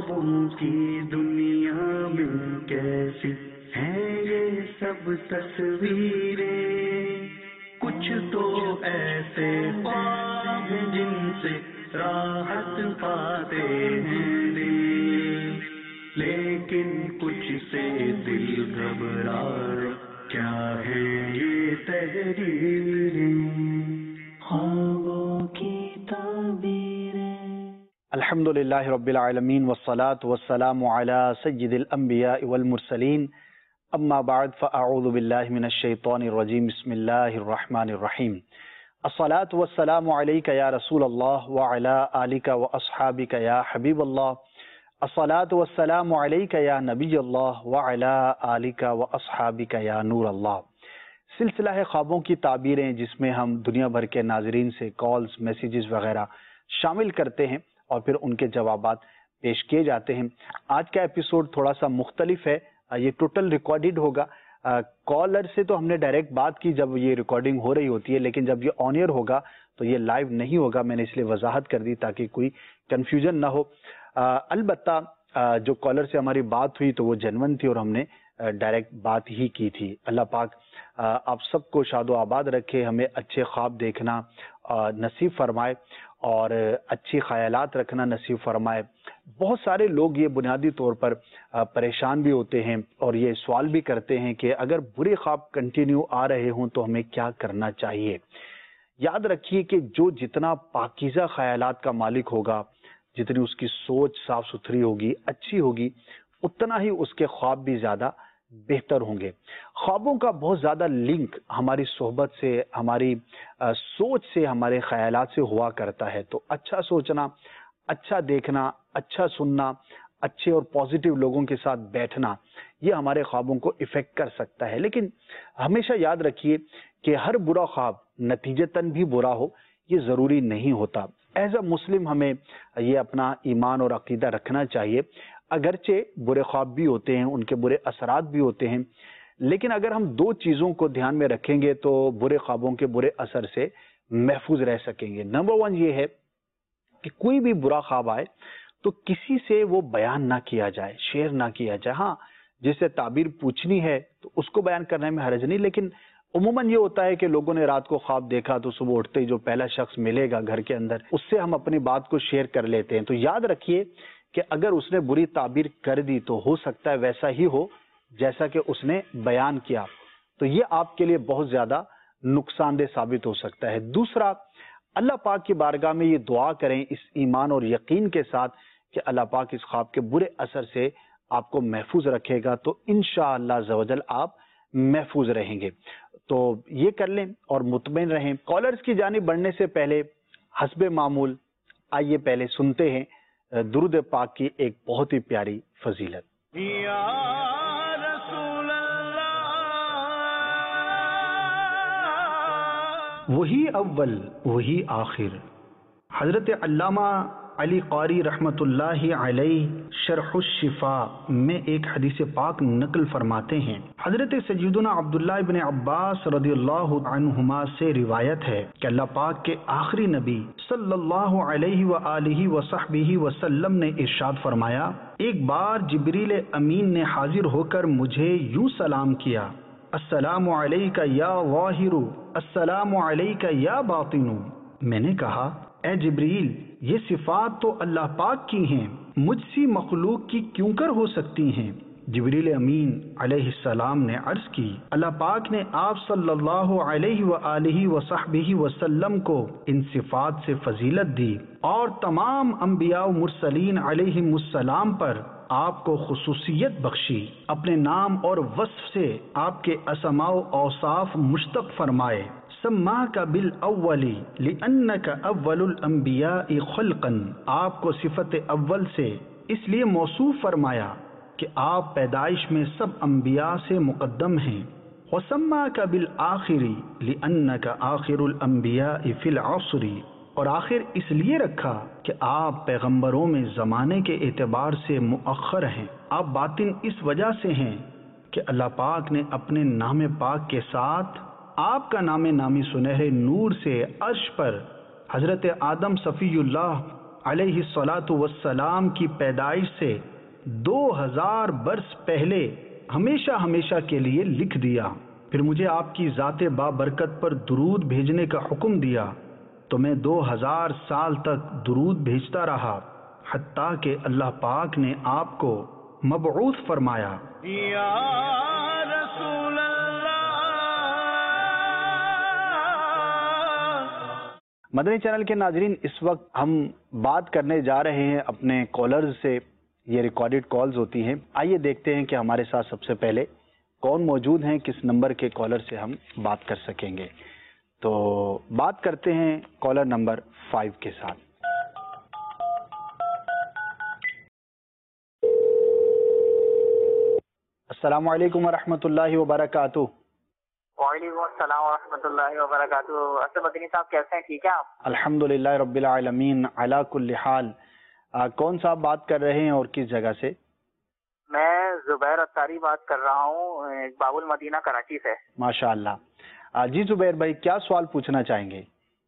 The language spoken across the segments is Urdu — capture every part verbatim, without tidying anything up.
خوابوں کی دنیا میں کیسی ہیں یہ سب تصویریں، کچھ تو ایسے خواب ہیں جن سے راحت پاتے ہیں دل، لیکن کچھ سے دل گھبرائے، کیا ہے یہ تحریریں، خوابوں کی تعبیریں۔ الحمدللہ رب العالمین والصلاة والسلام علی سید الانبیاء والمرسلین، اما بعد فاعوذ باللہ من الشیطان الرجیم، بسم اللہ الرحمن الرحیم۔ الصلاة والسلام علیک یا رسول اللہ وعلی آلک واصحابک یا حبیب اللہ، الصلاة والسلام علیک یا نبی اللہ وعلی آلک واصحابک یا نور اللہ۔ سلسلہ ہے خوابوں کی تعبیریں، جس میں ہم دنیا بھر کے ناظرین سے کالز، میسیجز وغیرہ شامل کرتے ہیں اور پھر ان کے جوابات پیش کیے جاتے ہیں۔ آج کا ایپیسوڈ تھوڑا سا مختلف ہے، یہ ٹوٹل ریکارڈڈ ہوگا۔ کالر سے تو ہم نے ڈائریکٹ بات کی جب یہ ریکارڈنگ ہو رہی ہوتی ہے، لیکن جب یہ آن ایئر ہوگا تو یہ لائیو نہیں ہوگا۔ میں نے اس لیے وضاحت کر دی تاکہ کوئی کنفیوژن نہ ہو۔ البتہ جو کالر سے ہماری بات ہوئی تو وہ جنون تھی اور ہم نے ڈائریکٹ بات ہی کی تھی۔ اللہ پاک آپ سب کو شاد و آباد رکھے، ہمیں اچھے خواب دیکھنا نصیب فرمائے اور اچھی خیالات رکھنا نصیب فرمائے۔ بہت سارے لوگ یہ بنیادی طور پر پریشان بھی ہوتے ہیں اور یہ سوال بھی کرتے ہیں کہ اگر برے خواب کنٹینیو آ رہے ہوں تو ہمیں کیا کرنا چاہیے۔ یاد رکھیے کہ جو جتنا پاکیزہ خیالات کا مالک ہوگا، جتنی اس کی سوچ صاف ستھری ہوگی، اچھی ہوگی، اتنا ہی اس کے خواب بھی زیادہ بہتر ہوں گے۔ خوابوں کا بہت زیادہ لنک ہماری صحبت سے، ہماری سوچ سے، ہمارے خیالات سے ہوا کرتا ہے۔ تو اچھا سوچنا، اچھا دیکھنا، اچھا سننا، اچھے اور پازیٹیو لوگوں کے ساتھ بیٹھنا، یہ ہمارے خوابوں کو افیکٹ کر سکتا ہے۔ لیکن ہمیشہ یاد رکھیے کہ ہر برا خواب نتیجتاً بھی برا ہو یہ ضروری نہیں ہوتا۔ ایز اے مسلم ہمیں یہ اپنا ایمان اور عقیدہ رکھنا چاہیے۔ اگرچہ برے خواب بھی ہوتے ہیں، ان کے برے اثرات بھی ہوتے ہیں، لیکن اگر ہم دو چیزوں کو دھیان میں رکھیں گے تو برے خوابوں کے برے اثر سے محفوظ رہ سکیں گے۔ نمبر ون یہ ہے کہ کوئی بھی برا خواب آئے تو کسی سے وہ بیان نہ کیا جائے، شیئر نہ کیا جائے۔ ہاں، جسے تعبیر پوچھنی ہے تو اس کو بیان کرنے میں حرج نہیں، لیکن عموماً یہ ہوتا ہے کہ لوگوں نے رات کو خواب دیکھا تو صبح اٹھتے ہی جو پہلا شخص ملے گا گھر کے اندر، اس سے ہم اپنی بات کو شیئر کر لیتے ہیں۔ تو یاد رکھیے کہ اگر اس نے بری تعبیر کر دی تو ہو سکتا ہے ویسا ہی ہو جیسا کہ اس نے بیان کیا، تو یہ آپ کے لیے بہت زیادہ نقصان دہ ثابت ہو سکتا ہے۔ دوسرا، اللہ پاک کی بارگاہ میں یہ دعا کریں اس ایمان اور یقین کے ساتھ کہ اللہ پاک اس خواب کے برے اثر سے آپ کو محفوظ رکھے گا، تو انشاءاللہ عز و جل آپ محفوظ رہیں گے۔ تو یہ کر لیں اور مطمئن رہیں۔ کالرز کی جانب بڑھنے سے پہلے حسب معمول آئیے پہلے سنتے ہیں درود پاک کی ایک بہت ہی پیاری فضیلت۔ یا رسول اللہ، وہی اول وہی آخر۔ حضرت علامہ علی قاری رحمۃ اللہ علیہ شرح الشفاء میں ایک حدیث پاک نقل فرماتے ہیں۔ حضرت سیدنا عبداللہ ابن عباس رضی اللہ عنہما سے روایت ہے کہ اللہ پاک کے آخری نبی صلی اللہ علیہ وآلہ وصحبہ وسلم نے ارشاد فرمایا، ایک بار جبریل امین نے حاضر ہو کر مجھے یوں سلام کیا، السلام علیک یا ظاہر، السلام علیک یا باطن۔ میں نے کہا، اے جبریل، یہ صفات تو اللہ پاک کی ہیں، مجھ سی مخلوق کی کیوں کر ہو سکتی ہیں؟ جبریل امین علیہ السلام نے عرض کی، اللہ پاک نے آپ صلی اللہ علیہ وآلہ وصحبہ وسلم کو ان صفات سے فضیلت دی اور تمام انبیاء و مرسلین علیہم السلام پر آپ کو خصوصیت بخشی، اپنے نام اور وصف سے آپ کے اسماء و اوصاف مشتق فرمائے، سماک بالاول لانک اول الانبیاء خلقا، آپ کو صفت اول سے اس لیے موصوف فرمایا کہ آپ پیدائش میں سب انبیاء سے مقدم ہیں، وسماک بالآخر لانک آخر الانبیاء فی العصر، اور آخر اس لیے رکھا کہ آپ پیغمبروں میں زمانے کے اعتبار سے مؤخر ہیں۔ آپ باطن اس وجہ سے ہیں کہ اللہ پاک نے اپنے نام پاک کے ساتھ آپ کا نام نامی سنہرے نور سے عرش پر حضرت آدم صفی اللہ علیہ الصلاۃ والسلام کی پیدائش سے دو ہزار برس پہلے ہمیشہ ہمیشہ کے لیے لکھ دیا. پھر مجھے آپ کی ذات بابرکت پر درود بھیجنے کا حکم دیا تو میں دو ہزار سال تک درود بھیجتا رہا حتیٰ کہ اللہ پاک نے آپ کو مبعوث فرمایا. یا رسول اللہ. مدنی چینل کے ناظرین، اس وقت ہم بات کرنے جا رہے ہیں اپنے کالرز سے. یہ ریکارڈڈ کالز ہوتی ہیں. آئیے دیکھتے ہیں کہ ہمارے ساتھ سب سے پہلے کون موجود ہیں، کس نمبر کے کالر سے ہم بات کر سکیں گے. تو بات کرتے ہیں کالر نمبر فائیو کے ساتھ. السلام علیکم ورحمۃ اللہ وبرکاتہ. وعلیکم السلام ورحمۃ اللہ وبرکاتہ. اسد مدنی صاحب کیسے ہیں؟ ٹھیک ہیں آپ؟ الحمد للہ رب العالمین علی کل حال. کون صاحب بات کر رہے ہیں اور کس جگہ سے؟ میں زبیر اتاری بات کر رہا ہوں باب المدینہ کراچی سے. ماشاء اللہ. جی زبیر بھائی، کیا سوال پوچھنا چاہیں گے؟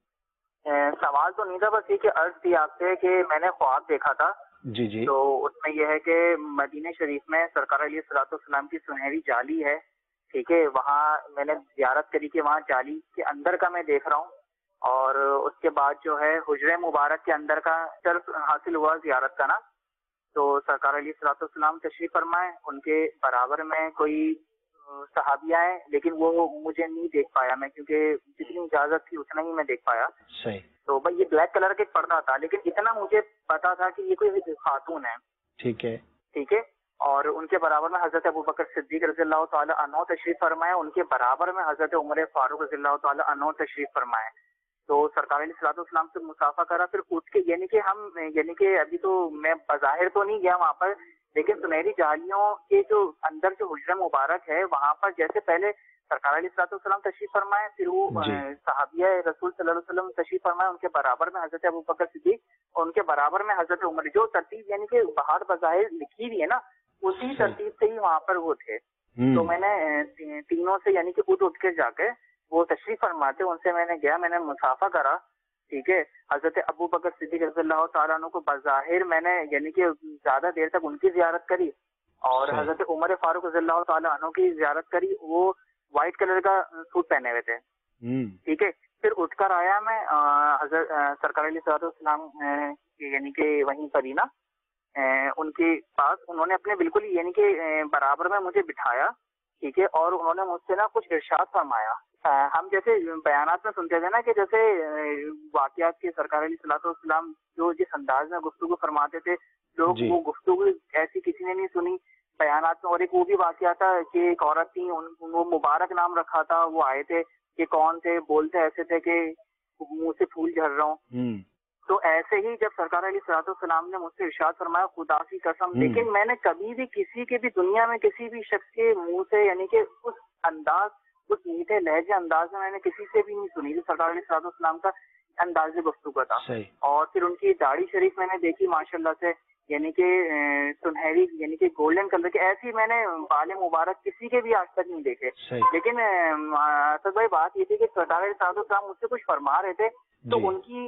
سوال تو نہیں تھا، بس یہ کہ عرض تھی آپ سے کہ میں نے خواب دیکھا تھا. جی جی. تو اس میں یہ ہے کہ مدینہ شریف میں سرکار علیہ الصلوۃ والسلام کی سنہری جالی ہے، ٹھیک ہے. وہاں میں نے زیارت کری کہ وہاں جالی کے اندر کا میں دیکھ رہا ہوں، اور اس کے بعد جو ہے حجرہ مبارک کے اندر کا شرف حاصل ہوا زیارت کا نا. تو سرکار علیہ الصلوۃ والسلام تشریف فرمائے، ان کے برابر میں کوئی صحابیہ ہیں، لیکن وہ مجھے نہیں دیکھ پایا میں، کیونکہ جتنی اجازت تھی اتنا ہی میں دیکھ پایا. صحیح. تو بھائی یہ بلیک کلر کا ایک پردہ تھا، لیکن اتنا مجھے پتا تھا کہ یہ کوئی خاتون ہے. ٹھیک ہے ٹھیک ہے. اور ان کے برابر میں حضرت ابوبکر صدیق رضی اللہ تعالی عنہ تشریف فرمائے، ان کے برابر میں حضرت عمر فاروق رضی اللہ تعالی عنہ تشریف فرمائے. تو سرکار علیہ الصلوۃ والسلام سے مصافحہ کرا، پھر اٹھ کے یعنی کہ ہم یعنی کہ ابھی تو میں بظاہر تو نہیں گیا وہاں پر، لیکن سنہری جالیوں کے جو اندر جو حجرہ مبارک ہے وہاں پر جیسے پہلے سرکار علیہ الصلوۃ والسلام تشریف فرمائے، پھر وہ صحابیہ رسول صلی اللہ علیہ وسلم تشریف فرمائے، ان کے برابر میں حضرت ابوبکر صدیق اور ان کے برابر میں حضرت عمر. جو ترتیب یعنی کہ باہر بظاہر لکھی ہوئی ہے نا، اسی ترتیب سے ہی وہاں پر وہ تھے. تو میں نے تینوں سے یعنی کہ اٹھ اٹھ کے جا کے وہ تشریف فرماتے، ان سے میں نے گیا، میں نے مصافحہ کرا. ٹھیک ہے. حضرت ابوبکر صدیق رضی اللہ تعالیٰ عنہ کو بظاہر میں نے یعنی کہ زیادہ دیر تک ان کی زیارت کری، اور حضرت عمر فاروق رضی اللہ تعالیٰ عنہ کی زیارت کری. وہ وائٹ کلر کا سوٹ پہنے ہوئے تھے. ٹھیک ہے. پھر اٹھ کر آیا میں حضرت سرکار علیہ الصلوۃ والسلام یعنی کہ وہیں پر ہی نا ان کے پاس، انہوں نے اپنے بالکل یعنی کہ برابر میں مجھے بٹھایا. ٹھیک ہے. اور انہوں نے مجھ سے نا کچھ ارشاد فرمایا. ہم جیسے بیانات میں سنتے تھے نا کہ جیسے واقعات کے سرکار علیہ الصلوۃ والسلام جو جس انداز میں گفتگو فرماتے تھے، لوگ وہ گفتگو ایسی کسی نے نہیں سنی بیانات میں. اور ایک وہ بھی واقعہ تھا کہ ایک عورت تھی، وہ مبارک نام رکھا تھا، وہ آئے تھے کہ کون تھے، بولتے ایسے تھے کہ منہ سے پھول جھر رہا ہوں. تو ایسے ہی جب سرکار علیہ الصلوۃ والسلام نے مجھ سے ارشاد فرمایا، خدا کی قسم لیکن میں نے کبھی بھی کسی کے بھی دنیا میں کسی بھی شخص کے منہ سے یعنی کہ اس انداز اس میٹھے لہجے انداز میں میں نے کسی سے بھی نہیں سنی. سرکار علیہ الصلوۃ والسلام کا انداز گفتگو تھا. اور پھر ان کی داڑھی شریف میں نے دیکھی ماشاء اللہ سے، یعنی کہ سنہری یعنی کہ گولڈن کلر کے. ایسی میں نے بال مبارک کسی کے بھی آج تک نہیں دیکھے. لیکن اسد بھائی بات یہ تھی کہ سرکار علیہ الصلوۃ والسلام مجھ سے کچھ فرما رہے تھے، تو ان کی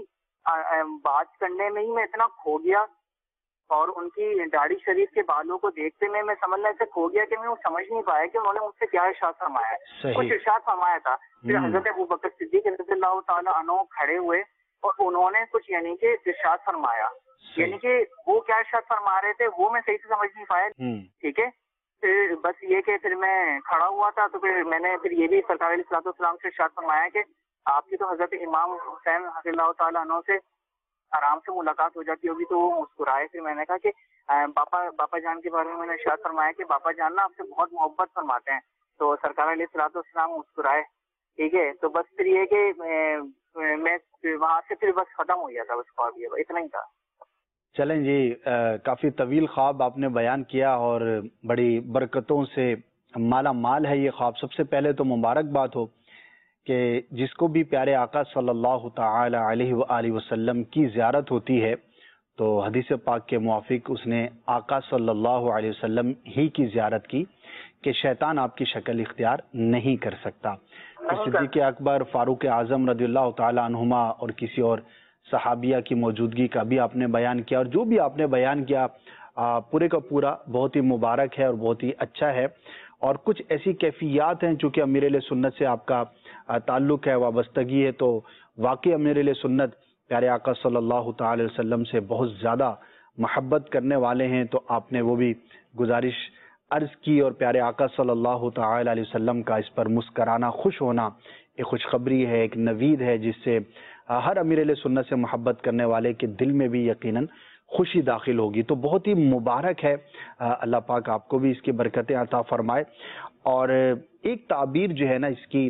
بات کرنے میں ہی میں اتنا کھو گیا، اور ان کی داڑھی شریف کے بالوں کو دیکھتے میں میں سمجھنا ایسے کھو گیا کہ میں وہ سمجھ نہیں پایا کہ انہوں نے مجھ سے کیا ارشاد فرمایا ہے. کچھ ارشاد فرمایا تھا. پھر حضرت ابوبکر صدیق رضی اللہ تعالیٰ عنہ کھڑے ہوئے اور انہوں نے کچھ یعنی کہ ارشاد فرمایا، یعنی کہ وہ کیا ارشاد فرما رہے تھے وہ میں صحیح سے سمجھ نہیں پایا. ٹھیک ہے. پھر بس یہ کہ پھر میں کھڑا ہوا تھا، تو پھر میں نے پھر یہ بھی سرکار علیہ الصلوۃ والسلام سے ارشاد فرمایا کہ آپ کی تو حضرت امام حسین رضی اللہ تعالیٰ عنہ سے آرام سے ملاقات ہو جاتی ہوگی. تو وہ مسکرائے. پھر میں نے کہا کہ باپا باپا جان کے بارے میں میں نے ارشاد فرمایا کہ باپا جان نا آپ سے بہت محبت فرماتے ہیں. تو سرکار علیہ الصلوۃ والسلام مسکرائے. ٹھیک ہے. تو بس پھر یہ کہ میں وہاں سے پھر بس ختم ہو گیا تھا، بس خواب یہ اتنا ہی تھا. چلیں جی، کافی طویل خواب آپ نے بیان کیا اور بڑی برکتوں سے مالا مال ہے یہ خواب. سب سے پہلے تو مبارکباد ہو کہ جس کو بھی پیارے آقا صلی اللہ تعالی علیہ وآلہ وسلم کی زیارت ہوتی ہے تو حدیث پاک کے موافق اس نے آقا صلی اللہ علیہ وسلم ہی کی زیارت کی کہ شیطان آپ کی شکل اختیار نہیں کر سکتا. صدیق اکبر، فاروق اعظم رضی اللہ تعالی عنہما اور کسی اور صحابیہ کی موجودگی کا بھی آپ نے بیان کیا، اور جو بھی آپ نے بیان کیا پورے کا پورا بہت ہی مبارک ہے اور بہت ہی اچھا ہے. اور کچھ ایسی کیفیات ہیں چونکہ امیر اہل سنت سے آپ کا تعلق ہے، وابستگی ہے، تو واقعی امیر اہل سنت پیارے آقا صلی اللہ تعالی وسلم سے بہت زیادہ محبت کرنے والے ہیں. تو آپ نے وہ بھی گزارش عرض کی، اور پیارے آقا صلی اللہ تعالی علیہ وسلم کا اس پر مسکرانا، خوش ہونا ایک خوشخبری ہے، ایک نوید ہے، جس سے ہر امیر اہل سنت سے محبت کرنے والے کے دل میں بھی یقیناً خوشی داخل ہوگی. تو بہت ہی مبارک ہے، اللہ پاک آپ کو بھی اس کی برکتیں عطا فرمائے. اور ایک تعبیر جو ہے نا اس کی،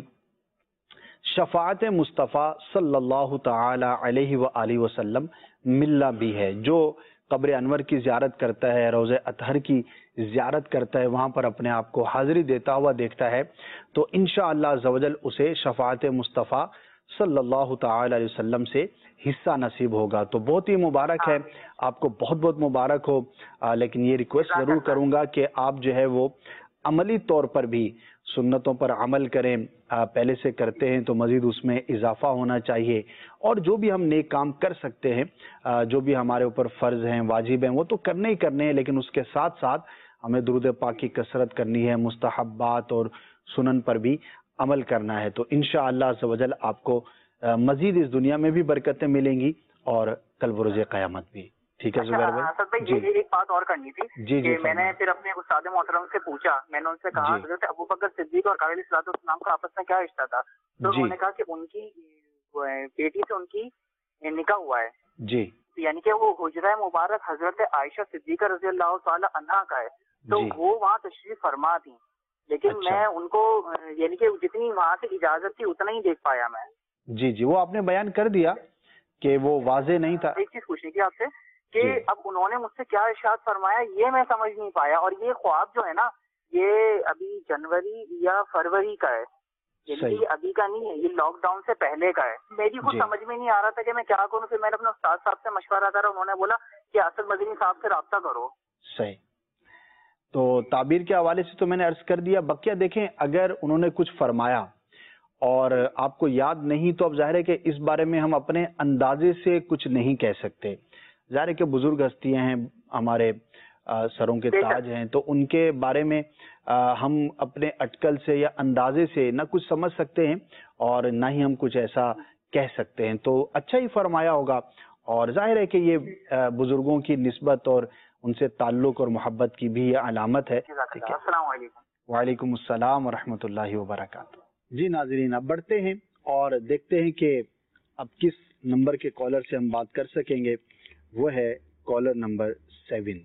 شفاعت مصطفیٰ صلی اللہ تعالی علیہ وآلہ وسلم ملنا بھی ہے. جو قبر انور کی زیارت کرتا ہے، روضہ اطہر کی زیارت کرتا ہے، وہاں پر اپنے آپ کو حاضری دیتا ہوا دیکھتا ہے، تو انشاءاللہ عز و جل اسے شفاعت مصطفیٰ صلی اللہ تعالی علیہ وسلم سے حصہ نصیب ہوگا. تو بہت ہی مبارک ہے، آپ کو بہت بہت مبارک ہو. آ, لیکن یہ ریکویسٹ ضرور کروں گا کہ آپ جو ہے وہ عملی طور پر بھی سنتوں پر عمل کریں. آ, پہلے سے کرتے ہیں تو مزید اس میں اضافہ ہونا چاہیے، اور جو بھی ہم نیک کام کر سکتے ہیں، آ, جو بھی ہمارے اوپر فرض ہیں، واجب ہیں، وہ تو کرنے ہی کرنے ہیں، لیکن اس کے ساتھ ساتھ ہمیں درود پاک کی کثرت کرنی ہے، مستحبات اور سنن پر بھی عمل کرنا ہے. تو انشاءاللہ عز و جل آپ کو مزید اس دنیا میں بھی برکتیں ملیں گی اور کل بروز قیامت بھی. ٹھیک ہے زبیر بھائی؟ اسد بھائی جی ایک بات اور کرنی تھی جی جی کہ میں نے پھر اپنے استاد محترم سے پوچھا، میں نے ان سے کہا حضرت ابو بکر صدیق اور قابل صلاۃ والسلام کا آپس میں کیا رشتہ تھا؟ تو انہوں نے کہا کہ ان کی بیٹی سے ان کی نکاح ہوا ہے جی، یعنی کہ وہ حجرہ مبارک حضرت عائشہ صدیقہ رضی اللہ تعالی عنہا کا ہے، تو وہ وہاں تشریف فرما تھی، لیکن میں ان کو یعنی کہ جتنی وہاں سے اجازت تھی اتنا ہی دیکھ پایا میں. جی جی وہ آپ نے بیان کر دیا کہ وہ واضح نہیں تھا. ایک چیز پوچھنی تھی آپ سے کہ اب انہوں نے مجھ سے کیا ارشاد فرمایا یہ میں سمجھ نہیں پایا، اور یہ خواب جو ہے نا یہ ابھی جنوری یا فروری کا ہے، یعنی یہ ابھی کا نہیں ہے، یہ لاک ڈاؤن سے پہلے کا ہے. میری خود سمجھ میں نہیں آ رہا تھا کہ میں کیا کروں. پھر میں نے اپنے استاد صاحب سے مشورہ کرا، انہوں نے بولا کہ اسد مدنی صاحب سے رابطہ کرو. صحیح. تو تعبیر کے حوالے سے تو میں نے عرض کر دیا. بقیہ دیکھیں اگر انہوں نے کچھ فرمایا اور آپ کو یاد نہیں تو اب ظاہر ہے کہ اس بارے میں ہم اپنے اندازے سے کچھ نہیں کہہ سکتے. ظاہر ہے کہ بزرگ ہستیاں ہیں، ہمارے سروں کے تاج ہیں، تو ان کے بارے میں ہم اپنے اٹکل سے یا اندازے سے نہ کچھ سمجھ سکتے ہیں اور نہ ہی ہم کچھ ایسا کہہ سکتے ہیں. تو اچھا ہی فرمایا ہوگا، اور ظاہر ہے کہ یہ بزرگوں کی نسبت اور ان سے تعلق اور محبت کی بھی یہ علامت ہے. السلام علیکم. وعلیکم السلام ورحمۃ اللہ وبرکاتہ. جی ناظرین، اب بڑھتے ہیں اور دیکھتے ہیں کہ اب کس نمبر کے کالر سے ہم بات کر سکیں گے. وہ ہے کالر نمبر سیون.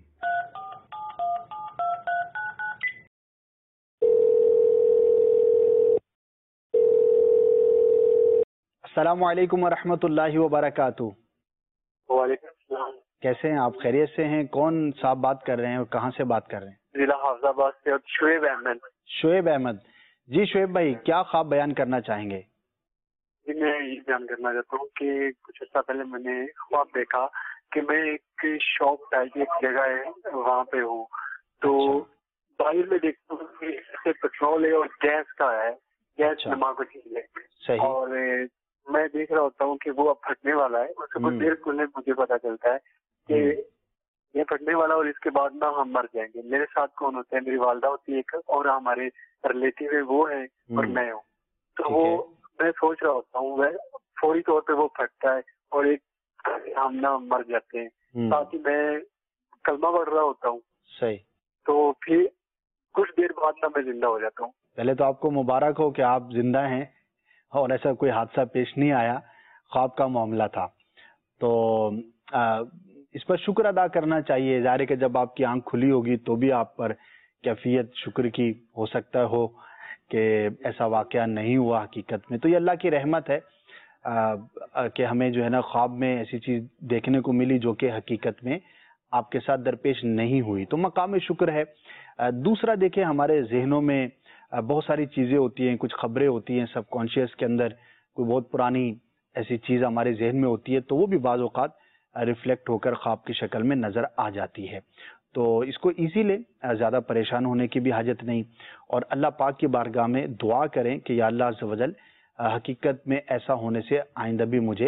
السلام علیکم ورحمۃ اللہ وبرکاتہ. وعلیکم السلام. کیسے ہیں آپ؟ خیریت سے ہیں؟ کون صاحب بات کر رہے ہیں اور کہاں سے بات کر رہے ہیں؟ ضلع حافظ آباد سے شعیب احمد. شعیب احمد جی. شعیب بھائی کیا خواب بیان کرنا چاہیں گے؟ جی میں یہ بیان کرنا چاہتا ہوں کہ کچھ عرصہ پہلے میں نے خواب دیکھا کہ میں ایک شاپ ٹائپ ایک جگہ ہے وہاں پہ ہوں، تو باہر میں دیکھتا ہوں کہ پیٹرول ہے اور گیس کا ہے، گیس نما کو چیز ہے، اور میں دیکھ رہا ہوتا ہوں کہ وہ اب پھٹنے والا ہے. اس سے کچھ دیر پہلے مجھے پتا چلتا ہے کہ یہ پھٹنے والا اور اس کے بعد نہ ہم مر جائیں گے. میرے ساتھ کون ہوتا ہے؟ میری والدہ ہوتی ہے ایک، اور ہمارے ریلیٹیو ہے وہ ہے، اور میں ہوں. تو وہ میں سوچ رہا ہوتا ہوں وہ فوری طور پہ وہ پھٹتا ہے اور ایک ہم نہ مر جاتے ہیں. ساتھ ہی میں کلمہ پڑھ رہا ہوتا ہوں. صحیح. تو پھر کچھ دیر بعد نہ میں زندہ ہو جاتا ہوں. پہلے تو آپ کو مبارک ہو کہ آپ زندہ ہیں اور ایسا کوئی حادثہ پیش نہیں آیا، خواب کا معاملہ تھا. تو اس پر شکر ادا کرنا چاہیے. ظاہر ہے کہ جب آپ کی آنکھ کھلی ہوگی تو بھی آپ پر کیفیت شکر کی ہو سکتا ہو کہ ایسا واقعہ نہیں ہوا حقیقت میں. تو یہ اللہ کی رحمت ہے کہ ہمیں جو ہے نا خواب میں ایسی چیز دیکھنے کو ملی جو کہ حقیقت میں آپ کے ساتھ درپیش نہیں ہوئی. تو مقام شکر ہے. دوسرا دیکھیں ہمارے ذہنوں میں بہت ساری چیزیں ہوتی ہیں، کچھ خبریں ہوتی ہیں سب کانشیس کے اندر، کوئی بہت پرانی ایسی چیز ہمارے ذہن میں ہوتی ہے تو وہ بھی بعض اوقات ریفلیکٹ ہو کر خواب کی شکل میں نظر آ جاتی ہے. تو اس کو ایزی لیں، زیادہ پریشان ہونے کی بھی حاجت نہیں، اور اللہ پاک کی بارگاہ میں دعا کریں کہ یا اللہ عز و جل حقیقت میں ایسا ہونے سے آئندہ بھی مجھے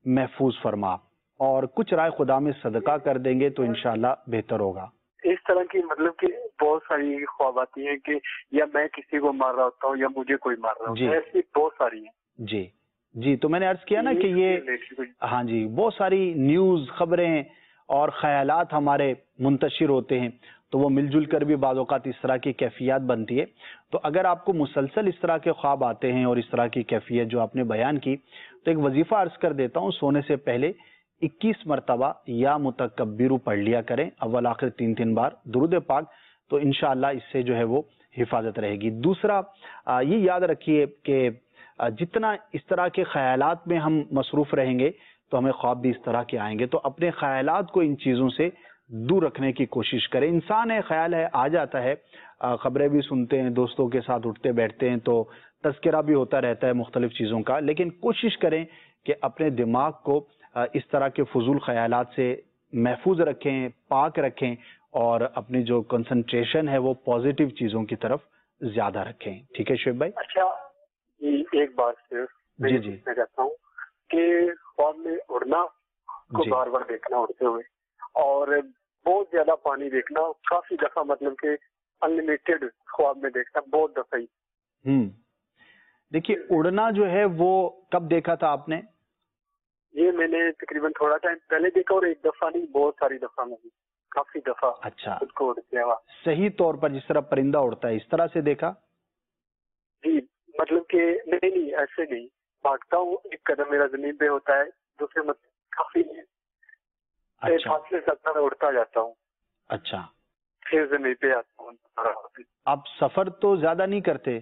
محفوظ فرما، اور کچھ رائے خدا میں صدقہ کر دیں گے تو انشاءاللہ بہتر ہوگا۔ اس طرح کی مطلب کہ بہت ساری خواب آتی ہیں کہ یا میں کسی کو مار رہا ہوتا ہوں یا مجھے کوئی مار رہا ہوتا ہے، ایسی بہت ساری ہیں۔ جی جی، تو میں نے عرض کیا نا کہ یہ ہاں جی بہت ساری نیوز، خبریں اور خیالات ہمارے منتشر ہوتے ہیں، تو وہ مل جل کر بھی بعض اوقات اس طرح کی کیفیات بنتی ہے۔ تو اگر آپ کو مسلسل اس طرح کے خواب آتے ہیں اور اس طرح کی کیفیت جو آپ نے بیان کی، تو ایک وظیفہ عرض کر دیتا ہوں، سونے سے پہلے اکیس مرتبہ یا متکبر پڑھ لیا کریں، اول آخر تین تین بار درود پاک، تو انشاءاللہ اس سے جو ہے وہ حفاظت رہے گی۔ دوسرا یہ یاد رکھیے کہ جتنا اس طرح کے خیالات میں ہم مصروف رہیں گے تو ہمیں خواب بھی اس طرح کے آئیں گے، تو اپنے خیالات کو ان چیزوں سے دور رکھنے کی کوشش کریں۔ انسان ہے، خیال ہے، آ جاتا ہے، خبریں بھی سنتے ہیں، دوستوں کے ساتھ اٹھتے بیٹھتے ہیں تو تذکرہ بھی ہوتا رہتا ہے مختلف چیزوں کا، لیکن کوشش کریں کہ اپنے دماغ کو اس طرح کے فضول خیالات سے محفوظ رکھیں، پاک رکھیں، اور اپنی جو کنسنٹریشن ہے وہ پازیٹیو چیزوں کی طرف زیادہ رکھیں۔ ٹھیک ہے شعیب بھائی؟ اچھا ایک بات جی جی میں کہتا ہوں کہ خواب میں اڑنا کو بار بار دیکھنا اڑتے ہوئے، اور بہت زیادہ پانی دیکھنا، کافی دفعہ مطلب کہ انلمیٹڈ خواب میں دیکھنا بہت دفعہ ہی۔ ہوں دیکھیے اڑنا جو ہے وہ کب دیکھا تھا آپ نے؟ یہ میں نے تقریباً تھوڑا ٹائم پہلے دیکھا، اور ایک دفعہ نہیں، بہت ساری دفعہ میں کافی دفعہ اچھا خود کو اڑتے ہوا صحیح طور پر جس طرح پرندہ اڑتا ہے اس طرح سے دیکھا؟ جی مطلب کہ نہیں نہیں ایسے نہیں، بھاگتا ہوں، ایک قدم میرا زمین پہ ہوتا ہے، دوسرے مطلب کافی فاصلے تک میں اڑتا جاتا ہوں، اچھا پھر زمین پہ آتا ہوں۔ آپ سفر تو زیادہ نہیں کرتے؟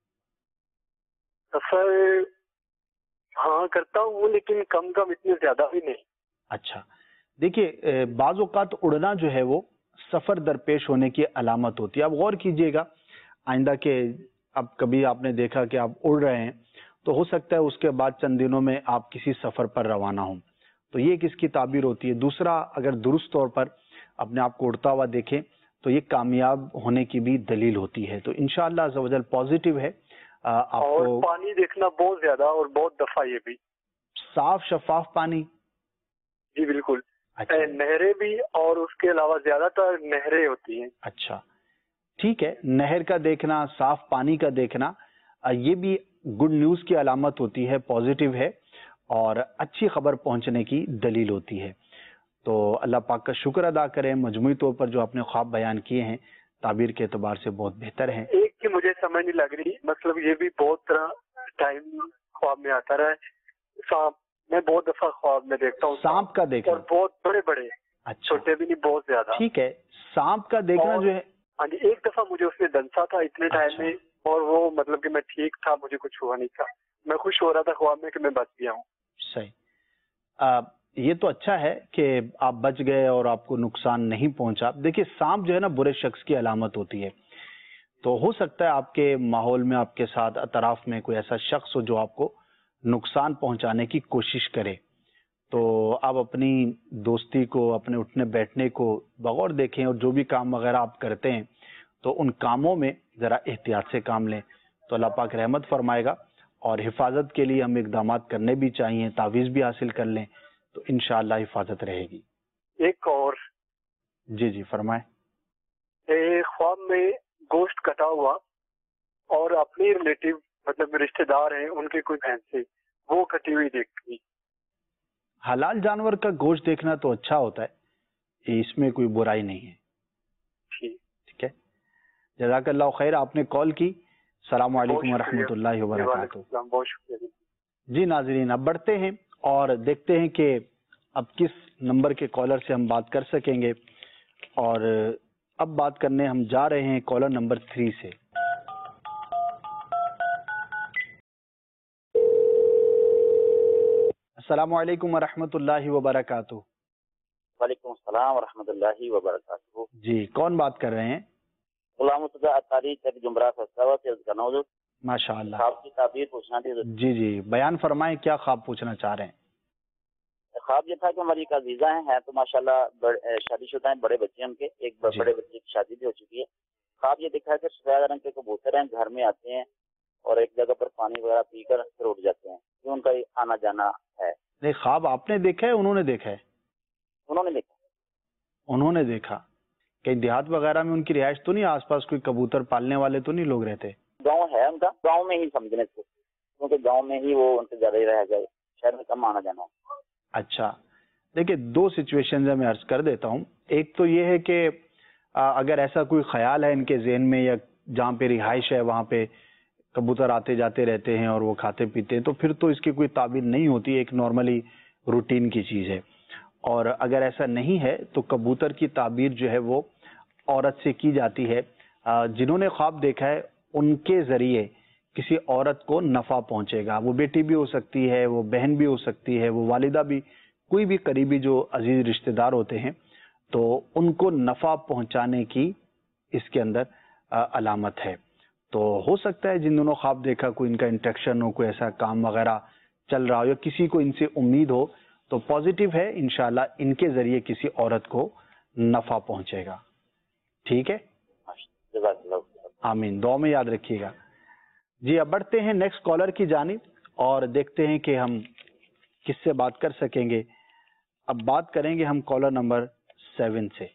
سفر ہاں کرتا ہوں لیکن کم کم، اتنے زیادہ بھی نہیں۔ اچھا دیکھیے بعض اوقات اڑنا جو ہے وہ سفر درپیش ہونے کی علامت ہوتی ہے۔ آپ غور کیجئے گا آئندہ کہ اب کبھی آپ نے دیکھا کہ آپ اڑ رہے ہیں تو ہو سکتا ہے اس کے بعد چند دنوں میں آپ کسی سفر پر روانہ ہوں، تو یہ کس کی تعبیر ہوتی ہے۔ دوسرا، اگر درست طور پر اپنے آپ کو اڑتا ہوا دیکھیں تو یہ کامیاب ہونے کی بھی دلیل ہوتی ہے۔ تو انشاءاللہ عز و جل پازیٹیو ہے۔ آپ اور کو پانی دیکھنا بہت زیادہ اور بہت دفعہ، یہ بھی صاف شفاف پانی؟ جی بالکل، اچھا نہریں بھی، اور اس کے علاوہ زیادہ تر نہریں ہوتی ہیں۔ اچھا ٹھیک ہے، نہر کا دیکھنا، صاف پانی کا دیکھنا، یہ بھی گڈ نیوز کی علامت ہوتی ہے، پازیٹیو ہے اور اچھی خبر پہنچنے کی دلیل ہوتی ہے۔ تو اللہ پاک کا شکر ادا کریں، مجموعی طور پر جو آپ نے خواب بیان کیے ہیں تعبیر کے اعتبار سے بہت بہتر ہیں۔ ایک کی مجھے سمجھ نہیں لگ رہی، مطلب یہ بھی بہت طرح ٹائم خواب میں آتا رہا ہے، سانپ، میں بہت دفعہ خواب میں دیکھتا ہوں سانپ کا دیکھنا، اور بہت بڑے بڑے، اچھا چھوٹے بھی نہیں، بہت زیادہ۔ ٹھیک ہے، سانپ کا دیکھنا جو ہے، ہاں جی، ایک دفعہ مجھے اس نے دنسا تھا اتنے ٹائم میں، اور وہ مطلب کہ میں ٹھیک تھا، مجھے کچھ ہوا نہیں تھا، میں خوش ہو رہا تھا خواب میں کہ میں بچ گیا ہوں۔ صحیح، یہ تو اچھا ہے کہ آپ بچ گئے اور آپ کو نقصان نہیں پہنچا۔ دیکھیے سانپ جو ہے نا برے شخص کی علامت ہوتی ہے، تو ہو سکتا ہے آپ کے ماحول میں، آپ کے ساتھ اطراف میں کوئی ایسا شخص ہو جو آپ کو نقصان پہنچانے کی کوشش کرے، تو آپ اپنی دوستی کو، اپنے اٹھنے بیٹھنے کو بغور دیکھیں، اور جو بھی کام وغیرہ آپ کرتے ہیں تو ان کاموں میں ذرا احتیاط سے کام لیں، تو اللہ پاک رحمت فرمائے گا۔ اور حفاظت کے لیے ہم اقدامات کرنے بھی چاہیے، تعویذ بھی حاصل کر لیں تو انشاءاللہ حفاظت رہے گی۔ ایک اور جی جی فرمائیں۔ خواب میں گوشت کٹا ہوا اور اپنی ریلیٹیو مطلب رشتہ دار ہیں ان کے کوئی بہن سے، وہ کٹی ہوئی دیکھتی۔ حلال جانور کا گوشت دیکھنا تو اچھا ہوتا ہے، اس میں کوئی برائی نہیں ہے۔ ٹھیک ہے، جزاک اللہ خیر، آپ نے کال کی۔ السلام علیکم ورحمۃ اللہ وبرکاتہ۔ بہت شکریہ۔ جی ناظرین، اب بڑھتے ہیں اور دیکھتے ہیں کہ اب کس نمبر کے کالر سے ہم بات کر سکیں گے، اور اب بات کرنے ہم جا رہے ہیں کالر نمبر تھری سے۔ السلام علیکم ورحمۃ اللہ وبرکاتہ۔ وعلیکم السلام ورحمۃ اللہ وبرکاتہ۔ جی کون بات کر رہے ہیں؟ غلام مرتضیٰ اطاری چک جمرہ فیصلہ سے عرض کرنا ہوں۔ ماشاء اللہ، خواب کی تعبیر پوچھنا تھی۔ جی جی بیان فرمائیں، کیا خواب پوچھنا چاہ رہے ہیں؟ خواب یہ تھا کہ ہماری ایک عزیزہ ہیں ہے تو ماشاءاللہ شادی شدہ ہیں، بڑے بچے ہیں ان کے، ایک بڑے بچے کی شادی بھی ہو چکی ہے۔ خواب یہ دکھا ہے کہ سفید رنگ کے کبوتر ہیں، گھر میں آتے ہیں اور ایک جگہ پر پانی وغیرہ پی کر پھر اٹھ جاتے ہیں، یہ ان کا آنا جانا ہے۔ نہیں خواب آپ نے دیکھا ہے انہوں نے دیکھا ہے؟ انہوں نے دیکھا. انہوں نے دیکھا. کہیں دیہات وغیرہ میں ان کی رہائش تو نہیں، آس پاس کوئی کبوتر پالنے والے تو نہیں لوگ رہتے؟ گاؤں ہے ان کا، گاؤں میں ہی سمجھنے سے، کیونکہ گاؤں میں ہی وہ ان سے زیادہ ہی رہ گئے، شہر میں کم آنا جانا. اچھا دیکھیے دو سچویشنز میں عرض کر دیتا ہوں. ایک تو یہ ہے کہ اگر ایسا کوئی خیال ہے ان کے ذہن میں یا جہاں پہ رہائش ہے وہاں پہ کبوتر آتے جاتے رہتے ہیں اور وہ کھاتے پیتے ہیں، تو پھر تو اس کی کوئی تعبیر نہیں ہوتی، ایک نارملی روٹین کی چیز ہے. اور اگر ایسا نہیں ہے تو کبوتر کی تعبیر جو ہے وہ عورت سے کی جاتی ہے. جنہوں نے خواب دیکھا ہے ان کے ذریعے کسی عورت کو نفع پہنچے گا. وہ بیٹی بھی ہو سکتی ہے، وہ بہن بھی ہو سکتی ہے، وہ والدہ بھی، کوئی بھی قریبی جو عزیز رشتہ دار ہوتے ہیں، تو ان کو نفع پہنچانے کی اس کے اندر علامت ہے. تو ہو سکتا ہے جن دونوں خواب دیکھا کوئی ان کا انٹریکشن ہو، کوئی ایسا کام وغیرہ چل رہا ہو یا کسی کو ان سے امید ہو، تو پازیٹیو ہے انشاءاللہ ان کے ذریعے کسی عورت کو نفع پہنچے گا. ٹھیک ہے، آمین، دعا میں یاد رکھیے گا. جی اب بڑھتے ہیں نیکسٹ کالر کی جانب اور دیکھتے ہیں کہ ہم کس سے بات کر سکیں گے. اب بات کریں گے ہم کالر نمبر سیون سے.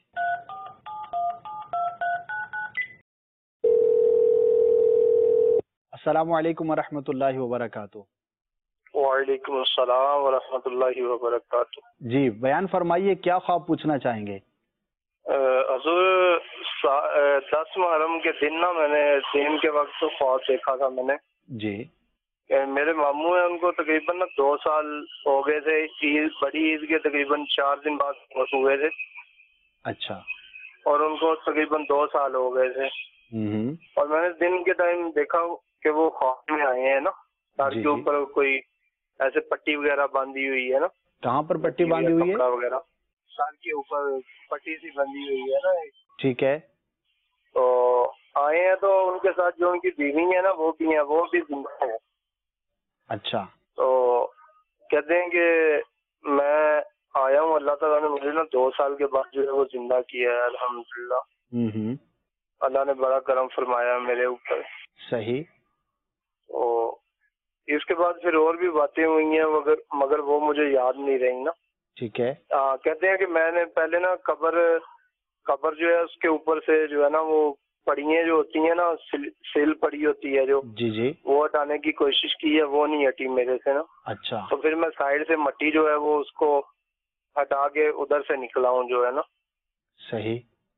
السلام علیکم ورحمۃ اللہ وبرکاتہ. وعلیکم السلام ورحمۃ اللہ وبرکاتہ. جی بیان فرمائیے، کیا خواب پوچھنا چاہیں گے؟ حضور دس محرم کے دن نا میں نے دن کے وقت تو خواب دیکھا تھا میں نے. جی. میرے ماموں ہیں، ان کو تقریباً نا دو سال ہو گئے تھے، عید بڑی عید کے تقریباً چار دن بعد ہوئے تھے. اچھا. اور ان کو تقریباً دو سال ہو گئے تھے. اور میں نے دن کے ٹائم دیکھا کہ وہ خواب میں آئے ہیں نا، سر کے اوپر کوئی ایسے پٹی وغیرہ باندھی ہوئی ہے نا. کہاں پر پٹی باندھی ہوئی ہے؟ کپڑا وغیرہ سر کے اوپر پٹی سی بندھی ہوئی ہے نا. ٹھیک ہے. تو آئے ہیں تو ان کے ساتھ جو ان کی بیوی ہے نا وہ بھی ہیں، وہ بھی زندہ ہے. اچھا. تو کہتے ہیں کہ میں آیا ہوں، اللہ تعالیٰ نے مجھے نا دو سال کے بعد جو ہے وہ زندہ کیا ہے، الحمدللہ. اللہ نے بڑا کرم فرمایا میرے اوپر. صحیح. تو اس کے بعد پھر اور بھی باتیں ہوئی ہیں مگر مگر وہ مجھے یاد نہیں رہی نا. ٹھیک ہے. آ, کہتے ہیں کہ میں نے پہلے نا قبر قبر جو ہے اس کے اوپر سے جو ہے نا وہ پڑیاں جو ہوتی ہیں نا، سل, سل پڑی ہوتی ہے جو، جی جی، وہ ہٹانے کی کوشش کی ہے، وہ نہیں ہٹی میرے سے نا. اچھا. تو پھر میں سائڈ سے مٹی جو ہے وہ اس کو ہٹا کے ادھر سے نکلا ہوں جو ہے نا. صحیح.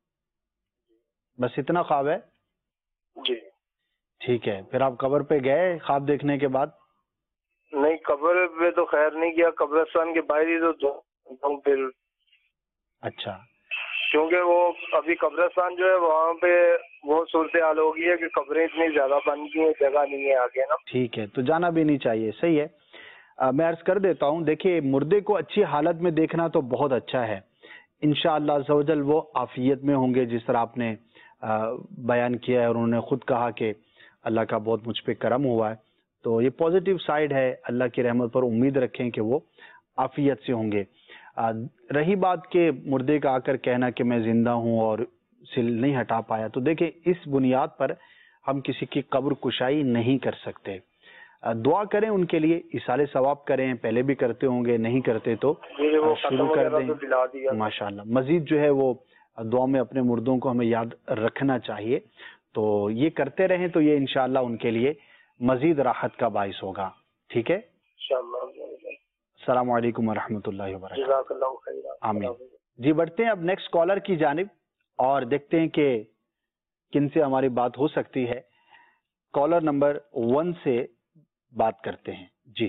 بس اتنا خواب ہے؟ جی. ٹھیک ہے. پھر آپ قبر پہ گئے خواب دیکھنے کے بعد؟ نہیں قبر پہ تو خیر نہیں گیا، قبرستان کے باہر ہی تو پھر. اچھا. کیونکہ وہ ابھی قبرستان جو ہے وہاں پہ وہ صورتحال ہو گئی ہے کہ قبریں اتنی زیادہ بن گئی ہیں، جگہ نہیں ہے آگے نا. ٹھیک ہے، تو جانا بھی نہیں چاہیے. صحیح ہے. آ, میں عرض کر دیتا ہوں، دیکھیے مردے کو اچھی حالت میں دیکھنا تو بہت اچھا ہے. انشاءاللہ عز و جل وہ عافیت میں ہوں گے، جس طرح آپ نے آ, بیان کیا ہے، اور انہوں نے خود کہا کہ اللہ کا بہت مجھ پہ کرم ہوا ہے. تو یہ پازیٹیو سائیڈ ہے، اللہ کی رحمت پر امید رکھیں کہ وہ عافیت سے ہوں گے. آ, رہی بات کہ مردے کا آ کر کہنا کہ میں زندہ ہوں اور سل نہیں ہٹا پایا، تو دیکھیں اس بنیاد پر ہم کسی کی قبر کشائی نہیں کر سکتے. آ, دعا کریں ان کے لیے، ایصال ثواب کریں، پہلے بھی کرتے ہوں گے، نہیں کرتے تو شروع کر دیں. ماشاءاللہ مزید جو ہے وہ دعا میں اپنے مردوں کو ہمیں یاد رکھنا چاہیے. تو یہ کرتے رہیں تو یہ انشاءاللہ ان کے لیے مزید راحت کا باعث ہوگا. ٹھیک ہے. السلام علیکم ورحمۃ اللہ وبرکاتہ. آمین. جی بڑھتے ہیں اب نیکسٹ کالر کی جانب اور دیکھتے ہیں کہ کن سے ہماری بات ہو سکتی ہے. کالر نمبر ون سے بات کرتے ہیں. جی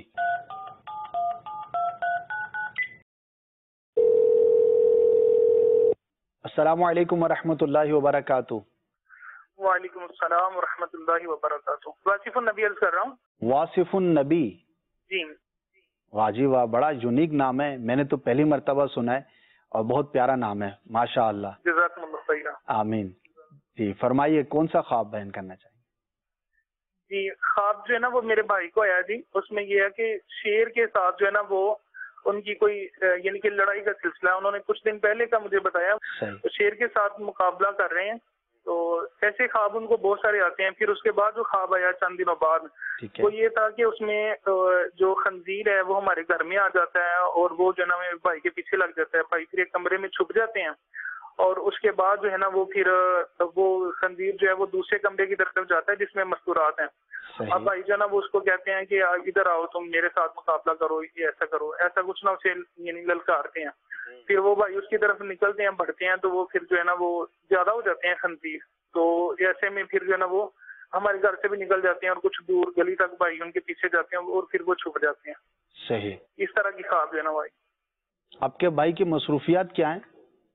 السلام علیکم ورحمۃ اللہ وبرکاتہ. وعلیکم السلام ورحمۃ اللہ وبرکاتہ. واصف النبی عرض کر رہا ہوں. واصف النبی. جی. واہ جی واہ، بڑا یونیک نام ہے، میں نے تو پہلی مرتبہ سنا ہے اور بہت پیارا نام ہے ماشاء اللہ. جزاکم اللہ خیرا. آمین. جی فرمائیے کون سا خواب بیان کرنا چاہیے؟ جی خواب جو ہے نا وہ میرے بھائی کو آیا جی. اس میں یہ ہے کہ شیر کے ساتھ جو ہے نا وہ ان کی کوئی یعنی کہ لڑائی کا سلسلہ انہوں نے کچھ دن پہلے کا مجھے بتایا. صحیح. تو شیر کے ساتھ مقابلہ کر رہے ہیں تو ایسے خواب ان کو بہت سارے آتے ہیں. پھر اس کے بعد جو خواب آیا چند دنوں بعد وہ یہ تھا کہ اس میں جو خنزیر ہے وہ ہمارے گھر میں آ جاتا ہے اور وہ جو ہے نا میرے بھائی کے پیچھے لگ جاتا ہے. بھائی پھر ایک کمرے میں چھپ جاتے ہیں اور اس کے بعد جو ہے نا وہ پھر وہ خنزیر جو ہے وہ دوسرے کمرے کی طرف جاتا ہے جس میں مستورات ہیں. اب بھائی جو ہے نا وہ اس کو کہتے ہیں کہ ادھر آؤ تم میرے ساتھ مقابلہ کرو, یہ ایسا کرو, ایسا کچھ نہ اسے یعنی للکارتے ہیں. پھر وہ بھائی اس کی طرف نکلتے ہیں, بڑھتے ہیں, تو وہ پھر جو ہے نا وہ زیادہ ہو جاتے ہیں خنزیر. تو ایسے میں پھر جو ہے نا وہ ہمارے گھر سے بھی نکل جاتے ہیں اور کچھ دور گلی تک بھائی ان کے پیچھے جاتے ہیں اور پھر وہ چھپ جاتے ہیں. صحیح. اس طرح کی خواب جو ہے نا بھائی. آپ کے بھائی کی مصروفیات کیا ہیں؟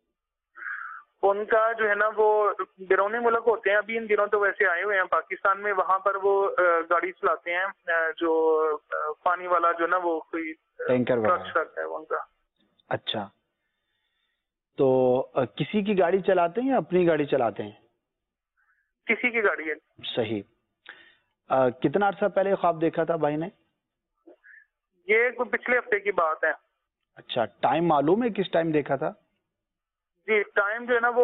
ان کا جو ہے نا وہ بیرون ملک ہوتے ہیں ابھی ان دنوں, تو ویسے آئے ہوئے ہیں پاکستان میں. وہاں پر وہ گاڑی چلاتے ہیں جو پانی والا جو نا وہ کوئی ٹینکر ہے ان کا. اچھا, تو کسی کی گاڑی چلاتے ہیں یا اپنی گاڑی چلاتے ہیں؟ کسی کی گاڑی ہے. صحیح. کتنا عرصہ پہلے خواب دیکھا تھا بھائی نے؟ یہ کوئی پچھلے ہفتے کی بات ہے. اچھا, ٹائم معلوم ہے کس ٹائم دیکھا تھا؟ جی ٹائم جو ہے نا وہ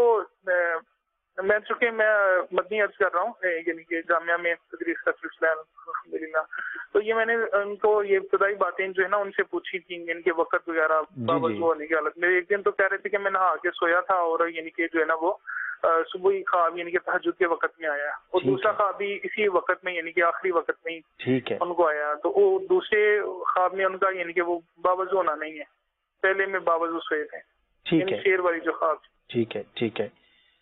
میں چونکہ میں مدنی عرض کر رہا ہوں یعنی کہ جامعہ میں تدریس کا سلسلہ الحمدللہ, تو یہ میں نے ان کو یہ ابتدائی باتیں جو ہے نا ان سے پوچھی تھیں ان کے وقت وغیرہ بابت ہونے کی حالت میں. ایک دن تو کہہ رہے تھے کہ میں نہا کے سویا تھا اور یعنی کہ جو ہے نا وہ صبح ہی خواب یعنی کہ تہجد کے وقت میں آیا, اور دوسرا خواب بھی اسی وقت میں یعنی کہ آخری وقت میں ہی ان کو آیا. تو وہ دوسرے خواب میں ان کا یعنی کہ وہ باوضو ہونا نہیں ہے, پہلے میں باوضو سوئے تھے. ٹھیک ہے, شیر والی جو خواب. ٹھیک ہے ٹھیک ہے.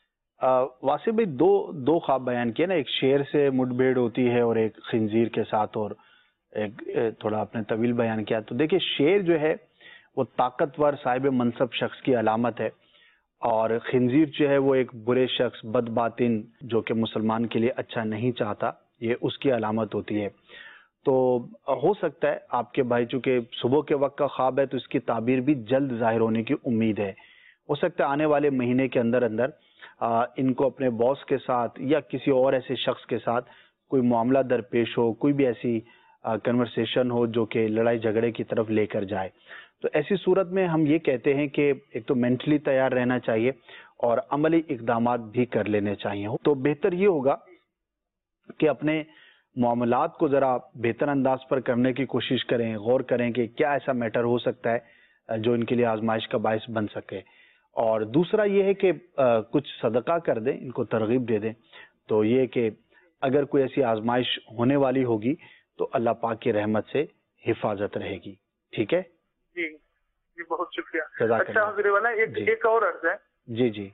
واسف بھائی دو دو خواب بیان کیے نا, ایک شیر سے مٹ بھیڑ ہوتی ہے اور ایک خنزیر کے ساتھ, اور ایک تھوڑا آپ نے طویل بیان کیا. تو دیکھیں شیر جو ہے وہ طاقتور صاحب منصب شخص کی علامت ہے, اور خنزیر جو ہے وہ ایک برے شخص بد باطن جو کہ مسلمان کے لیے اچھا نہیں چاہتا, یہ اس کی علامت ہوتی ہے. تو ہو سکتا ہے آپ کے بھائی چونکہ صبح کے وقت کا خواب ہے تو اس کی تعبیر بھی جلد ظاہر ہونے کی امید ہے. ہو سکتا ہے آنے والے مہینے کے اندر اندر آ, ان کو اپنے باس کے ساتھ یا کسی اور ایسے شخص کے ساتھ کوئی معاملہ درپیش ہو, کوئی بھی ایسی کنورسیشن ہو جو کہ لڑائی جھگڑے کی طرف لے کر جائے. تو ایسی صورت میں ہم یہ کہتے ہیں کہ ایک تو مینٹلی تیار رہنا چاہیے اور عملی اقدامات بھی کر لینے چاہیے. تو بہتر یہ ہوگا کہ اپنے معاملات کو ذرا بہتر انداز پر کرنے کی کوشش کریں, غور کریں کہ کیا ایسا میٹر ہو سکتا ہے جو ان کے لیے آزمائش کا باعث بن سکے. اور دوسرا یہ ہے کہ کچھ صدقہ کر دیں, ان کو ترغیب دے دیں. تو یہ کہ اگر کوئی ایسی آزمائش ہونے والی ہوگی تو اللہ پاک کی رحمت سے حفاظت رہے گی. ٹھیک ہے جی جی بہت شکریہ. اچھا حضرت والا ایک ایک اور عرض ہے. جی جی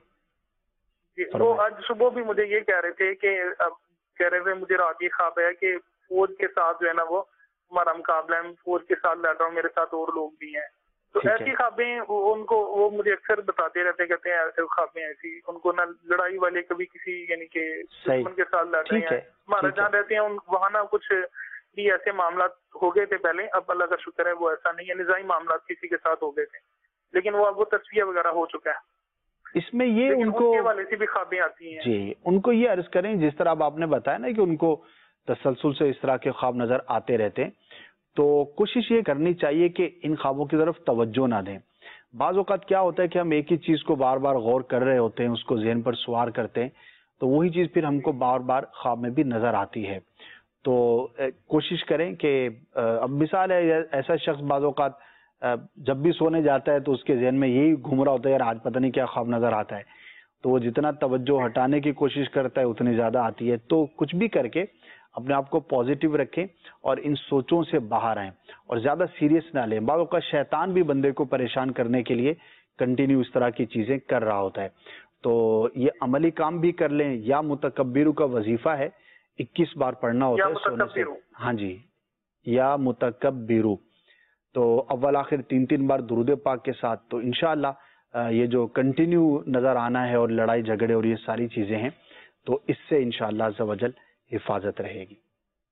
جی وہ آج صبح بھی مجھے یہ کہہ رہے تھے کہ اب کہہ رہے تھے مجھے رات یہ خواب ہے کہ فوج کے ساتھ جو ہے نا وہ ہمارا مقابلہ ہے, فوج کے ساتھ لڑ رہا ہوں, میرے ساتھ اور لوگ بھی ہیں. تو ایسی خوابیں ان کو وہ مجھے اکثر بتاتے رہتے, کہتے ہیں ایسے خوابیں ایسی ان کو نہ لڑائی والے کبھی کسی یعنی کہ دشمن کے ساتھ لڑ رہے ہیں. ہمارا جہاں رہتے ہیں وہاں نہ کچھ بھی ایسے معاملات ہو گئے تھے پہلے, اب اللہ کا شکر ہے وہ ایسا نہیں ہے, نظامی معاملات کسی کے ساتھ ہو گئے تھے لیکن وہ اب وہ تصفیہ وغیرہ ہو چکا ہے. اس میں یہ ان کو والے سے بھی خوابیں آتی ہیں. جی ان کو یہ عرض کریں جس طرح اب آپ نے بتایا نا کہ ان کو تسلسل سے اس طرح کے خواب نظر آتے رہتے ہیں, تو کوشش یہ کرنی چاہیے کہ ان خوابوں کی طرف توجہ نہ دیں. بعض اوقات کیا ہوتا ہے کہ ہم ایک ہی چیز کو بار بار غور کر رہے ہوتے ہیں, اس کو ذہن پر سوار کرتے ہیں, تو وہی چیز پھر ہم کو بار بار خواب میں بھی نظر آتی ہے. تو کوشش کریں کہ اب مثال ہے ایسا شخص بعض اوقات جب بھی سونے جاتا ہے تو اس کے ذہن میں یہی گھوم رہا ہوتا ہے یار آج پتہ نہیں کیا خواب نظر آتا ہے, تو وہ جتنا توجہ ہٹانے کی کوشش کرتا ہے اتنی زیادہ آتی ہے. تو کچھ بھی کر کے اپنے آپ کو پازیٹیو رکھیں اور ان سوچوں سے باہر آئیں اور زیادہ سیریس نہ لیں. بعض اوقات شیطان بھی بندے کو پریشان کرنے کے لیے کنٹینیو اس طرح کی چیزیں کر رہا ہوتا ہے. تو یہ عملی کام بھی کر لیں. یا متکبرو کا وظیفہ ہے اکیس بار پڑھنا ہوتا ہے سونے سے. ہاں جی, یا متکبرو, تو اول آخر تین تین بار درود پاک کے ساتھ. تو انشاءاللہ یہ جو کنٹینیو نظر آنا ہے اور لڑائی جھگڑے اور یہ ساری چیزیں ہیں تو اس سے انشاءاللہ عز و جل حفاظت رہے گی.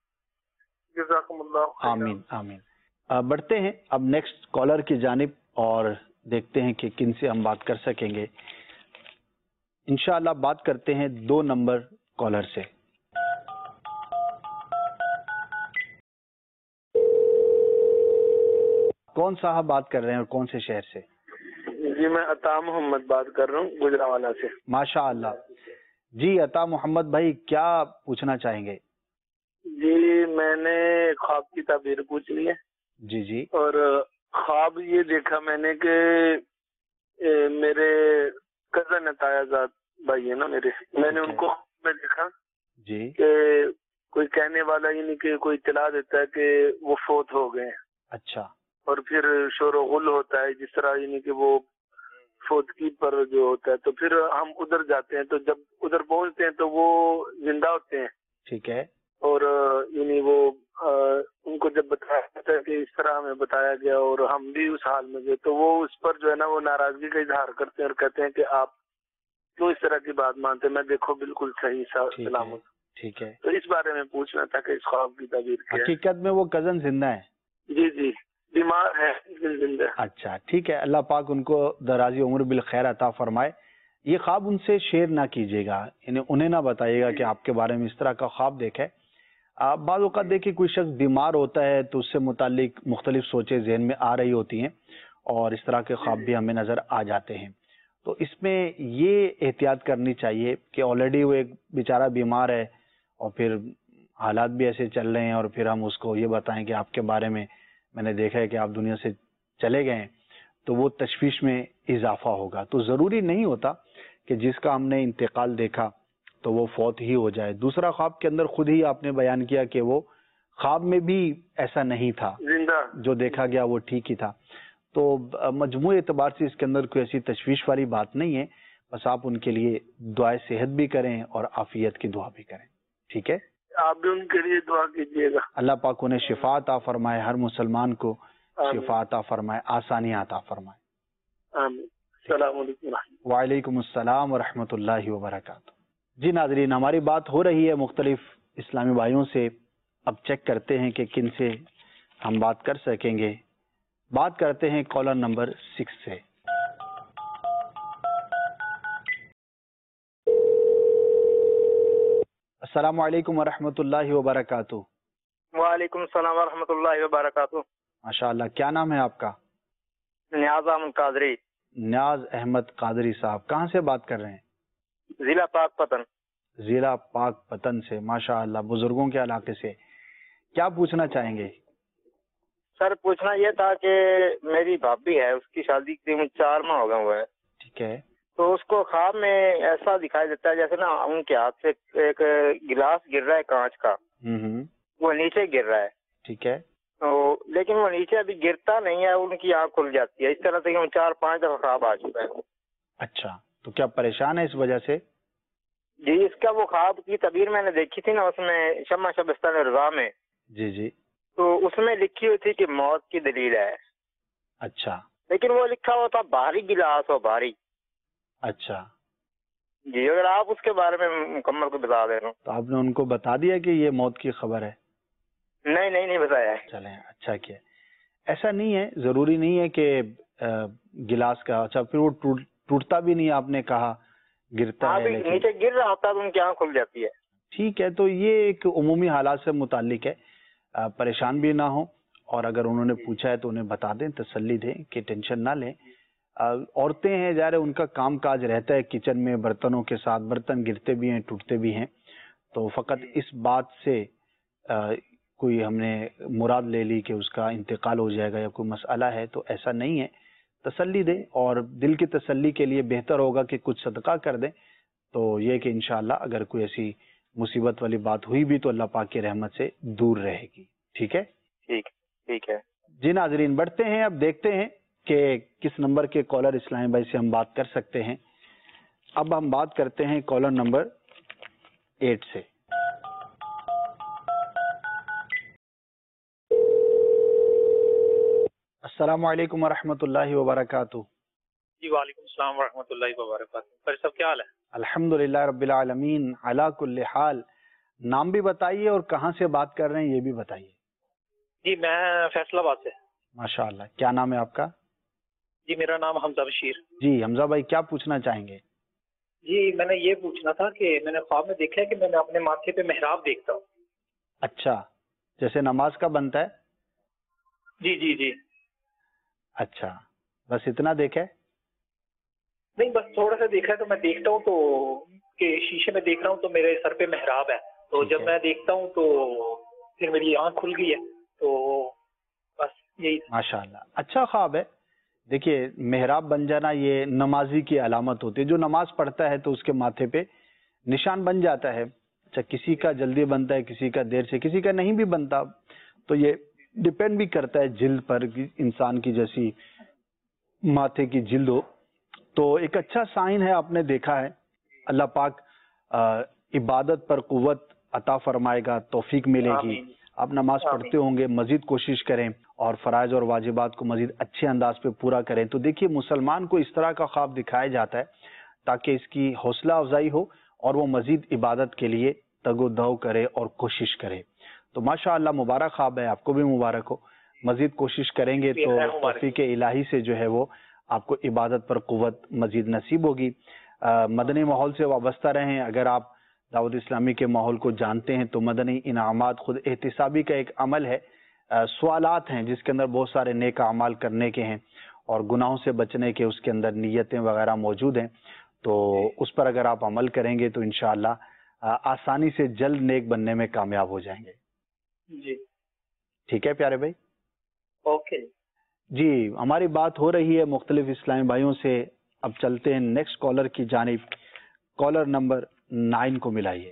جزاکم اللہ. آمین آمین. بڑھتے ہیں اب نیکسٹ کالر کی جانب اور دیکھتے ہیں کہ کن سے ہم بات کر سکیں گے. انشاءاللہ بات کرتے ہیں دو نمبر کالر سے. کون صاحب بات کر رہے ہیں اور کون سے شہر سے؟ جی میں عطا محمد بات کر رہا ہوں گجرانوالہ سے. ماشاء اللہ. جی عطا محمد بھائی کیا پوچھنا چاہیں گے؟ جی میں نے خواب کی تعبیر پوچھ لی ہے. جی جی. اور خواب یہ دیکھا میں نے کہ میرے کزن عطایہ بھائی ہے نا میرے, میں نے ان کو میں دیکھا جی کہ کوئی کہنے والا یعنی کہ کوئی اطلاع دیتا ہے کہ وہ فوت ہو گئے. اچھا. اور پھر شور و غل ہوتا ہے جس طرح یعنی کہ وہ فوتگی پر جو ہوتا ہے, تو پھر ہم ادھر جاتے ہیں, تو جب ادھر پہنچتے ہیں تو وہ زندہ ہوتے ہیں. ٹھیک ہے. اور یعنی وہ ان کو جب بتایا جاتا ہے کہ اس طرح ہمیں بتایا گیا اور ہم بھی اس حال میں گئے, تو وہ اس پر جو ہے نا وہ ناراضگی کا اظہار کرتے ہیں اور کہتے ہیں کہ آپ کیوں اس طرح کی بات مانتے ہیں, میں دیکھو بالکل صحیح سلامت. ٹھیک ہے. تو اس بارے میں پوچھنا تھا کہ اس خواب کی تعبیر کیا ہے. حقیقت میں وہ کزن زندہ ہے؟ جی جی بیمار ہے زندہ. اچھا ٹھیک ہے, اللہ پاک ان کو درازی عمر بالخیر عطا فرمائے. یہ خواب ان سے شیئر نہ کیجیے گا, یعنی انہیں نہ بتائیے گا کہ آپ کے بارے میں اس طرح کا خواب دیکھے. آپ بعض اوقات دیکھیں کوئی شخص بیمار ہوتا ہے تو اس سے متعلق مختلف سوچیں ذہن میں آ رہی ہوتی ہیں اور اس طرح کے خواب بھی ہمیں نظر آ جاتے ہیں. تو اس میں یہ احتیاط کرنی چاہیے کہ آلریڈی وہ ایک بیچارہ بیمار ہے اور پھر حالات بھی ایسے چل رہے ہیں اور پھر ہم اس کو یہ بتائیں کہ آپ کے بارے میں میں نے دیکھا ہے کہ آپ دنیا سے چلے گئے ہیں, تو وہ تشویش میں اضافہ ہوگا. تو ضروری نہیں ہوتا کہ جس کا ہم نے انتقال دیکھا تو وہ فوت ہی ہو جائے. دوسرا خواب کے اندر خود ہی آپ نے بیان کیا کہ وہ خواب میں بھی ایسا نہیں تھا, جو دیکھا گیا وہ ٹھیک ہی تھا. تو مجموعی اعتبار سے اس کے اندر کوئی ایسی تشویش والی بات نہیں ہے, بس آپ ان کے لیے دعائے صحت بھی کریں اور عافیت کی دعا بھی کریں. ٹھیک ہے, آپ بھی ان کے لیے دعا کیجیے گا. اللہ پاک انہیں شفا عطا فرمائے, ہر مسلمان کو شفا عطا فرمائے, آسانی عطا فرمائے. آمین. السلام علیکم. وعلیکم السلام ورحمۃ اللہ وبرکاتہ. جی ناظرین, ہماری بات ہو رہی ہے مختلف اسلامی بھائیوں سے. اب چیک کرتے ہیں کہ کن سے ہم بات کر سکیں گے. بات کرتے ہیں کالر نمبر سکس سے. السلام علیکم ورحمۃ اللہ وبرکاتہ. وعلیکم السلام ورحمۃ اللہ وبرکاتہ. ماشاء اللہ, کیا نام ہے آپ کا؟ نیاز احمد قادری. نیاز احمد قادری صاحب, کہاں سے بات کر رہے ہیں؟ ضلع پاک پتن. ضلع پاک پتن سے, ماشاء اللہ, بزرگوں کے علاقے سے. کیا پوچھنا چاہیں گے؟ سر پوچھنا یہ تھا کہ میری بھابھی ہے, اس کی شادی تقریباً چار ماہ ہو گئے ہوئے ہیں. ٹھیک ہے. تو اس کو خواب میں ایسا دکھائی دیتا ہے جیسے نا ان کے ہاتھ سے ایک گلاس گر رہا ہے کانچ کا, وہ نیچے گر رہا ہے. ٹھیک ہے. تو لیکن وہ نیچے ابھی گرتا نہیں ہے, ان کی آنکھ کھل جاتی ہے. اس طرح سے چار پانچ دفعہ خواب آ چکا ہے. اچھا, تو کیا پریشان ہے اس وجہ سے؟ جی, اس کا وہ خواب کی تعبیر میں نے دیکھی تھی نا, اس میں شمع شبستان رضا میں. جی جی. تو اس میں لکھی ہوئی تھی کہ موت کی دلیل ہے. اچھا. لیکن وہ لکھا ہوا تھا بھاری گلاس ہو بھاری. اچھا جی, اگر آپ اس کے بارے میں مکمل کو بتا دیں. تو آپ نے ان کو بتا دیا کہ یہ موت کی خبر ہے؟ نہیں نہیں نہیں بتایا. چلیں, اچھا کیا. ایسا نہیں ہے, ضروری نہیں ہے کہ گلاس کا, اچھا پھر وہ ٹوٹتا بھی نہیں, آپ نے کہا گرتا ہے, نیچے گر رہا ہوتا تو ان کی آنکھ کھل جاتی ہے. ٹھیک ہے, تو یہ ایک عمومی حالات سے متعلق ہے, پریشان بھی نہ ہوں, اور اگر انہوں نے پوچھا ہے تو انہیں بتا دیں, تسلی دیں کہ ٹینشن نہ لیں. عورتیں ہیں ظاہر, ان کا کام کاج رہتا ہے کچن میں برتنوں کے ساتھ, برتن گرتے بھی ہیں ٹوٹتے بھی ہیں. تو فقط اس بات سے کوئی ہم نے مراد لے لی کہ اس کا انتقال ہو جائے گا یا کوئی مسئلہ ہے, تو ایسا نہیں ہے. تسلی دیں, اور دل کی تسلی کے لیے بہتر ہوگا کہ کچھ صدقہ کر دیں. تو یہ کہ انشاءاللہ اگر کوئی ایسی مصیبت والی بات ہوئی بھی تو اللہ پاک کی رحمت سے دور رہے گی. ٹھیک ہے, ٹھیک ٹھیک ہے. جی ناظرین, بڑھتے ہیں, اب دیکھتے ہیں کہ کس نمبر کے کالر اسلامی بھائی سے ہم بات کر سکتے ہیں. اب ہم بات کرتے ہیں کالر نمبر ایٹ سے. السلام علیکم ورحمۃ اللہ وبرکاتہ. جی وعلیکم السلام ورحمۃ اللہ وبرکاتہ. سر سب کیا حال ہے؟ الحمدللہ رب العالمین علی کل حال. نام بھی بتائیے اور کہاں سے بات کر رہے ہیں یہ بھی بتائیے. جی میں فیصل آباد سے. ماشاء اللہ, کیا نام ہے آپ کا؟ جی میرا نام حمزہ بشیر. جی حمزہ بھائی, کیا پوچھنا چاہیں گے؟ جی میں نے یہ پوچھنا تھا کہ میں نے خواب میں دیکھا ہے کہ میں نے اپنے ماتھے پہ محراب دیکھتا ہوں. اچھا, جیسے نماز کا بنتا ہے؟ جی جی جی. اچھا, بس اتنا دیکھا ہے؟ نہیں, بس تھوڑا سا دیکھا ہے. تو میں دیکھتا ہوں تو کہ شیشے پیچھے میں دیکھ رہا ہوں تو میرے سر پہ محراب ہے, تو جب میں دیکھتا ہوں تو پھر میری آنکھ کھل گئی ہے. تو بس یہی. ماشاء اللہ, اچھا خواب ہے. دیکھیے محراب بن جانا یہ نمازی کی علامت ہوتی ہے. جو نماز پڑھتا ہے تو اس کے ماتھے پہ نشان بن جاتا ہے. اچھا, کسی کا جلدی بنتا ہے, کسی کا دیر سے, کسی کا نہیں بھی بنتا, تو یہ ڈپینڈ بھی کرتا ہے جلد پر, انسان کی جیسی ماتھے کی جلد ہو. تو ایک اچھا سائن ہے, آپ نے دیکھا ہے. اللہ پاک عبادت پر قوت عطا فرمائے گا, توفیق ملے گی. آپ نماز پڑھتے ہوں گے, مزید کوشش کریں اور فرائض اور واجبات کو مزید اچھے انداز پہ پورا کریں. تو دیکھیے مسلمان کو اس طرح کا خواب دکھایا جاتا ہے تاکہ اس کی حوصلہ افزائی ہو اور وہ مزید عبادت کے لیے تگ و دو کرے اور کوشش کرے. تو ماشاء اللہ مبارک خواب ہے, آپ کو بھی مبارک ہو. مزید کوشش کریں گے تو توفیق الہی سے جو ہے وہ آپ کو عبادت پر قوت مزید نصیب ہوگی. مدنی ماحول سے وابستہ رہیں. اگر آپ دعوت اسلامی کے ماحول کو جانتے ہیں تو مدنی انعامات خود احتسابی کا ایک عمل ہے, سوالات ہیں جس کے اندر بہت سارے نیک اعمال کرنے کے ہیں اور گناہوں سے بچنے کے اس کے اندر نیتیں وغیرہ موجود ہیں. تو اس پر اگر آپ عمل کریں گے تو انشاءاللہ آسانی سے جلد نیک بننے میں کامیاب ہو جائیں گے. جی ٹھیک ہے پیارے بھائی. اوکے جی, ہماری بات ہو رہی ہے مختلف اسلامی بھائیوں سے. اب چلتے ہیں نیکسٹ کالر کی جانب. کالر نمبر نائن کو ملائیے.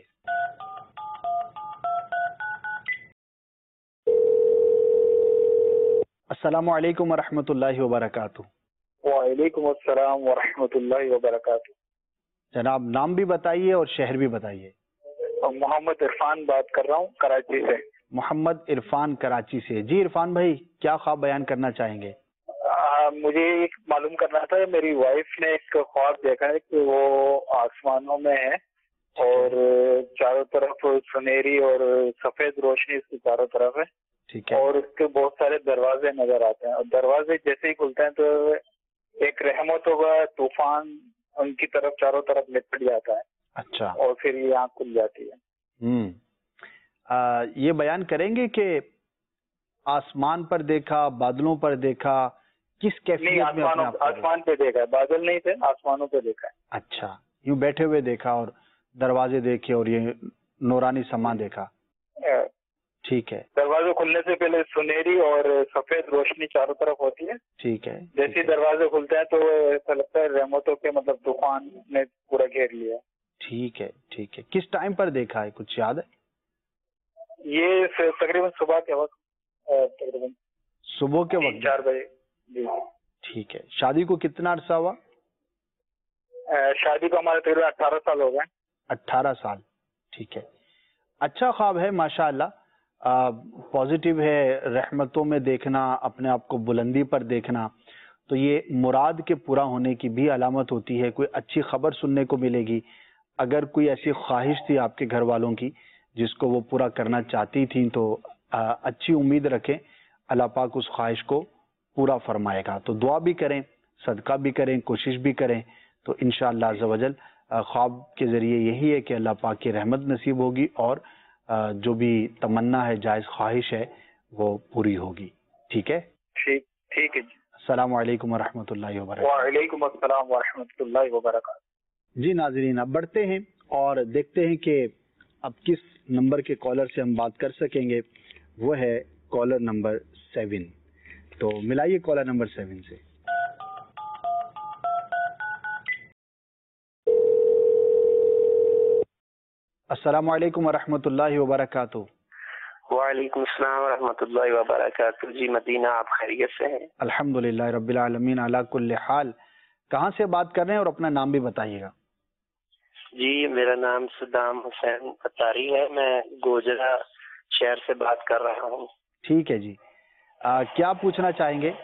السلام علیکم ورحمۃ اللہ وبرکاتہ. وعلیکم السلام ورحمۃ اللہ وبرکاتہ. جناب نام بھی بتائیے اور شہر بھی بتائیے. محمد عرفان بات کر رہا ہوں کراچی سے. محمد عرفان کراچی سے. جی عرفان بھائی, کیا خواب بیان کرنا چاہیں گے؟ آ, مجھے ایک معلوم کرنا تھا. میری وائف نے ایک خواب دیکھا ہے کہ وہ آسمانوں میں ہے اور چاروں طرف سنہری اور سفید روشنی اس کی چاروں طرف ہے. ٹھیک ہے. اور اس کے بہت سارے دروازے نظر آتے ہیں اور دروازے جیسے ہی کھلتے ہیں تو ایک رحمتوں کا طوفان ان کی طرف چاروں طرف لپٹ جاتا ہے. اچھا. اور پھر یہ آنکھ کھل جاتی ہے. ہوں آ, یہ بیان کریں گے کہ آسمان پر دیکھا, بادلوں پر دیکھا, کس کیفیت میں؟ آسمان پہ دیکھا ہے, بادل نہیں تھے, آسمانوں پہ دیکھا ہے. اچھا, یوں بیٹھے ہوئے دیکھا اور دروازے دیکھے اور یہ نورانی سامان دیکھا. ٹھیک ہے. دروازے کھلنے سے پہلے سنہری اور سفید روشنی چاروں طرف ہوتی ہے. ٹھیک ہے. جیسے دروازے کھلتے ہیں تو ایسا لگتا ہے رحمتوں کے مطلب طوفان نے پورا گھیر لیا. ٹھیک ہے. ٹھیک ہے. کس ٹائم پر دیکھا ہے, کچھ یاد ہے؟ یہ تقریباً صبح کے وقت, تقریباً صبح کے وقت چار بجے. جی ٹھیک ہے. شادی کو کتنا عرصہ ہوا؟ شادی کو ہمارے تقریباً اٹھارہ سال ہو گئے. اٹھارہ سال. ٹھیک ہے. اچھا خواب ہے ماشاء اللہ, پازیٹیو ہے. رحمتوں میں دیکھنا, اپنے آپ کو بلندی پر دیکھنا, تو یہ مراد کے پورا ہونے کی بھی علامت ہوتی ہے. کوئی اچھی خبر سننے کو ملے گی. اگر کوئی ایسی خواہش تھی آپ کے گھر والوں کی جس کو وہ پورا کرنا چاہتی تھیں تو اچھی امید رکھیں, اللہ پاک اس خواہش کو پورا فرمائے گا. تو دعا بھی کریں, صدقہ بھی کریں, کوشش بھی کریں, تو انشاءاللہ عز و جل خواب کے ذریعے یہی ہے کہ اللہ پاک کی رحمت نصیب ہوگی اور جو بھی تمنا ہے, جائز خواہش ہے, وہ پوری ہوگی. ٹھیک ہے. ٹھیک ٹھیک ہے. السلام علیکم ورحمۃ اللہ وبرکاتہ. وعلیکم السلام ورحمۃ اللہ وبرکاتہ. جی ناظرین, اب بڑھتے ہیں اور دیکھتے ہیں کہ اب کس نمبر کے کالر سے ہم بات کر سکیں گے. وہ ہے کالر نمبر سیون. تو ملائیے کالر نمبر سیون سے. السلام علیکم ورحمۃ اللہ وبرکاتہ. وعلیکم السلام ورحمۃ اللہ وبرکاتہ. جی مدینہ, آپ خیریت سے ہیں؟ الحمدللہ رب العالمین علی کل حال. کہاں سے بات کر رہے ہیں اور اپنا نام بھی بتائیے گا. جی میرا نام صدام حسین اتاری ہے, میں گوجرا شہر سے بات کر رہا ہوں. ٹھیک ہے جی, آ, کیا پوچھنا چاہیں گے؟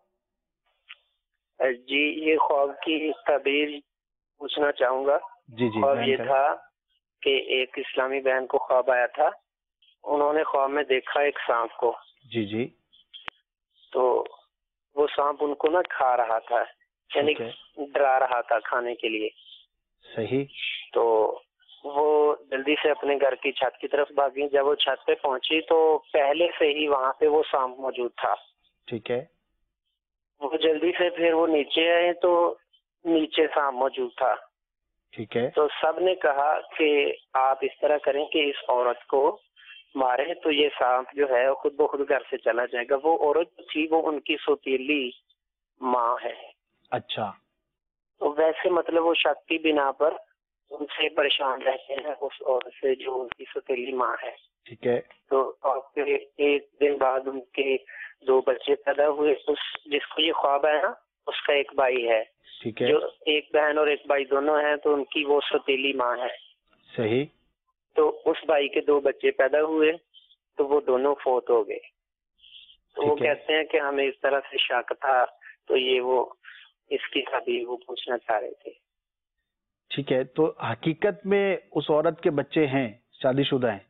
جی یہ خواب کی تعبیر پوچھنا چاہوں گا. جی جی. خواب یہ تھا کہ ایک اسلامی بہن کو خواب آیا تھا, انہوں نے خواب میں دیکھا ایک سانپ کو. جی جی. تو وہ سانپ ان کو نہ کھا رہا تھا, یعنی ڈرا رہا تھا کھانے کے لیے. صحیح. تو وہ جلدی سے اپنے گھر کی چھت کی طرف بھاگی. جب وہ چھت پہ پہنچی تو پہلے سے ہی وہاں پہ وہ سانپ موجود تھا. ٹھیک ہے. وہ جلدی سے پھر وہ نیچے آئے تو نیچے سانپ موجود تھا. ٹھیک ہے. تو سب نے کہا کہ آپ اس طرح کریں کہ اس عورت کو مارے تو یہ سانپ جو ہے وہ خود بخود گھر سے چلا جائے گا. وہ عورت تھی وہ ان کی سوتیلی ماں ہے. اچھا. تو ویسے مطلب وہ شک کی بنا پر ان سے پریشان رہتے ہیں اس عورت سے جو ان کی سوتیلی ماں ہے. ٹھیک ہے. تو اور پھر ایک دن بعد ان کے دو بچے پیدا ہوئے. اس جس کو یہ خواب ہے نا اس کا ایک بھائی ہے. ٹھیک ہے. جو ایک بہن اور ایک بھائی دونوں ہیں تو ان کی وہ سوتیلی ماں ہے. صحیح. تو اس بھائی کے دو بچے پیدا ہوئے تو وہ دونوں فوت ہو گئے. تو وہ کہتے ہیں کہ ہمیں اس طرح سے شک تھا تو یہ وہ اس کی تعبیر وہ پوچھنا چاہ رہے تھے. ٹھیک ہے. تو حقیقت میں اس عورت کے بچے ہیں شادی شدہ ہیں؟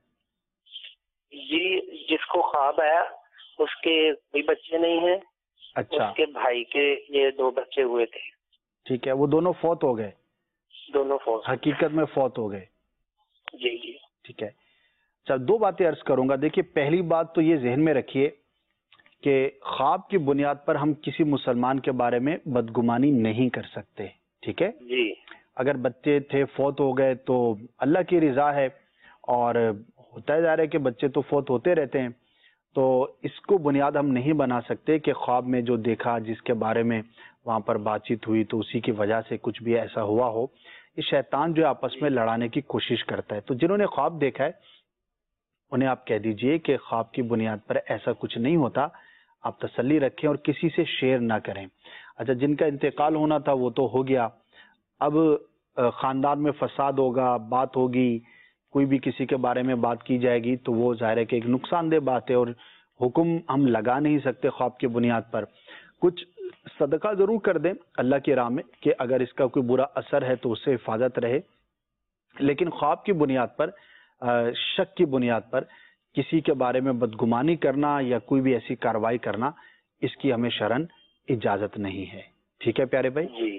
یہ جس کو خواب ہے اس کے کوئی بچے نہیں ہیں. اچھا. اس کے بھائی کے یہ دو بچے ہوئے تھے. ٹھیک ہے. وہ دونوں فوت ہو گئے؟ دونوں فوت حقیقت میں فوت ہو گئے. جی جی. ٹھیک ہے. چل دو باتیں عرض کروں گا. دیکھیے پہلی بات تو یہ ذہن میں رکھیے کہ خواب کی بنیاد پر ہم کسی مسلمان کے بارے میں بدگمانی نہیں کر سکتے. ٹھیک ہے جی. اگر بچے تھے فوت ہو گئے تو اللہ کی رضا ہے اور ہوتا جا رہا ہے کہ بچے تو فوت ہوتے رہتے ہیں. تو اس کو بنیاد ہم نہیں بنا سکتے کہ خواب میں جو دیکھا جس کے بارے میں وہاں پر بات چیت ہوئی تو اسی کی وجہ سے کچھ بھی ایسا ہوا ہو. یہ شیطان جو آپس میں لڑانے کی کوشش کرتا ہے. تو جنہوں نے خواب دیکھا ہے انہیں آپ کہہ دیجئے کہ خواب کی بنیاد پر ایسا کچھ نہیں ہوتا. آپ تسلی رکھیں اور کسی سے شیئر نہ کریں. اچھا جن کا انتقال ہونا تھا وہ تو ہو گیا. اب خاندان میں فساد ہوگا, بات ہوگی, کوئی بھی کسی کے بارے میں بات کی جائے گی تو وہ ظاہر ہے کہ ایک نقصان دہ بات ہے اور حکم ہم لگا نہیں سکتے خواب کی بنیاد پر. کچھ صدقہ ضرور کر دیں اللہ کی راہ میں کہ اگر اس کا کوئی برا اثر ہے تو اس سے حفاظت رہے. لیکن خواب کی بنیاد پر, شک کی بنیاد پر کسی کے بارے میں بدگمانی کرنا یا کوئی بھی ایسی کارروائی کرنا اس کی ہمیں شرعاً اجازت نہیں ہے. ٹھیک ہے پیارے بھائی؟ جی.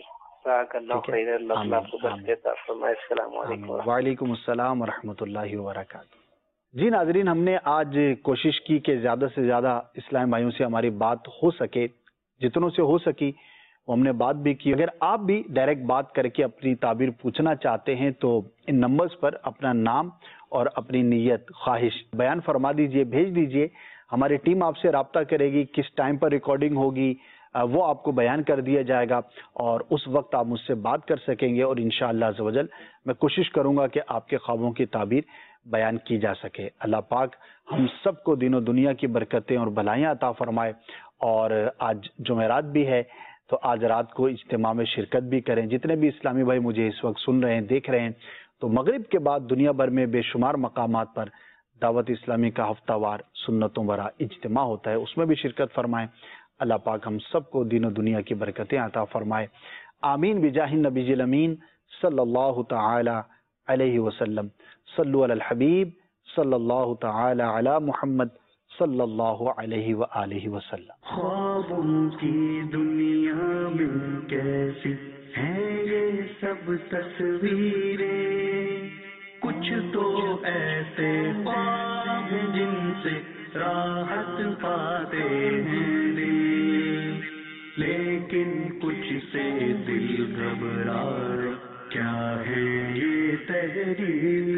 وعلیکم السلام ورحمۃ اللہ وبرکاتہ. جی ناظرین, ہم نے آج کوشش کی کہ زیادہ سے زیادہ اسلام بھائیوں سے ہماری بات ہو سکے, جتنوں سے ہو سکی وہ ہم نے بات بھی کی. اگر آپ بھی ڈائریکٹ بات کر کے اپنی تعبیر پوچھنا چاہتے ہیں تو ان نمبرز پر اپنا نام اور اپنی نیت خواہش بیان فرما دیجئے, بھیج دیجئے. ہماری ٹیم آپ سے رابطہ کرے گی. کس ٹائم پر ریکارڈنگ ہوگی وہ آپ کو بیان کر دیا جائے گا اور اس وقت آپ مجھ سے بات کر سکیں گے اور انشاءاللہ عز و جل میں کوشش کروں گا کہ آپ کے خوابوں کی تعبیر بیان کی جا سکے. اللہ پاک ہم سب کو دین و دنیا کی برکتیں اور بھلائیاں عطا فرمائے. اور آج جمعرات بھی ہے تو آج رات کو اجتماع میں شرکت بھی کریں. جتنے بھی اسلامی بھائی مجھے اس وقت سن رہے ہیں, دیکھ رہے ہیں, تو مغرب کے بعد دنیا بھر میں بے شمار مقامات پر دعوت اسلامی کا ہفتہ وار سنتوں برا اجتماع ہوتا ہے, اس میں بھی شرکت فرمائیں. اللہ پاک ہم سب کو دین و دنیا کی برکتیں عطا فرمائے. آمین بجاہ النبی الامین صلی اللہ تعالی علیہ وسلم. صلو علی الحبیب صلی اللہ تعالی علی محمد صلی اللہ علیہ وآلہ وسلم. خوابوں کی دنیا میں کیسی ہیں یہ سب تصویریں, کچھ تو ایسے خواب ہیں جن سے راحت پاتے ہیں دل, لیکن کچھ سے دل گھبرائے. کیا ہے یہ تحریر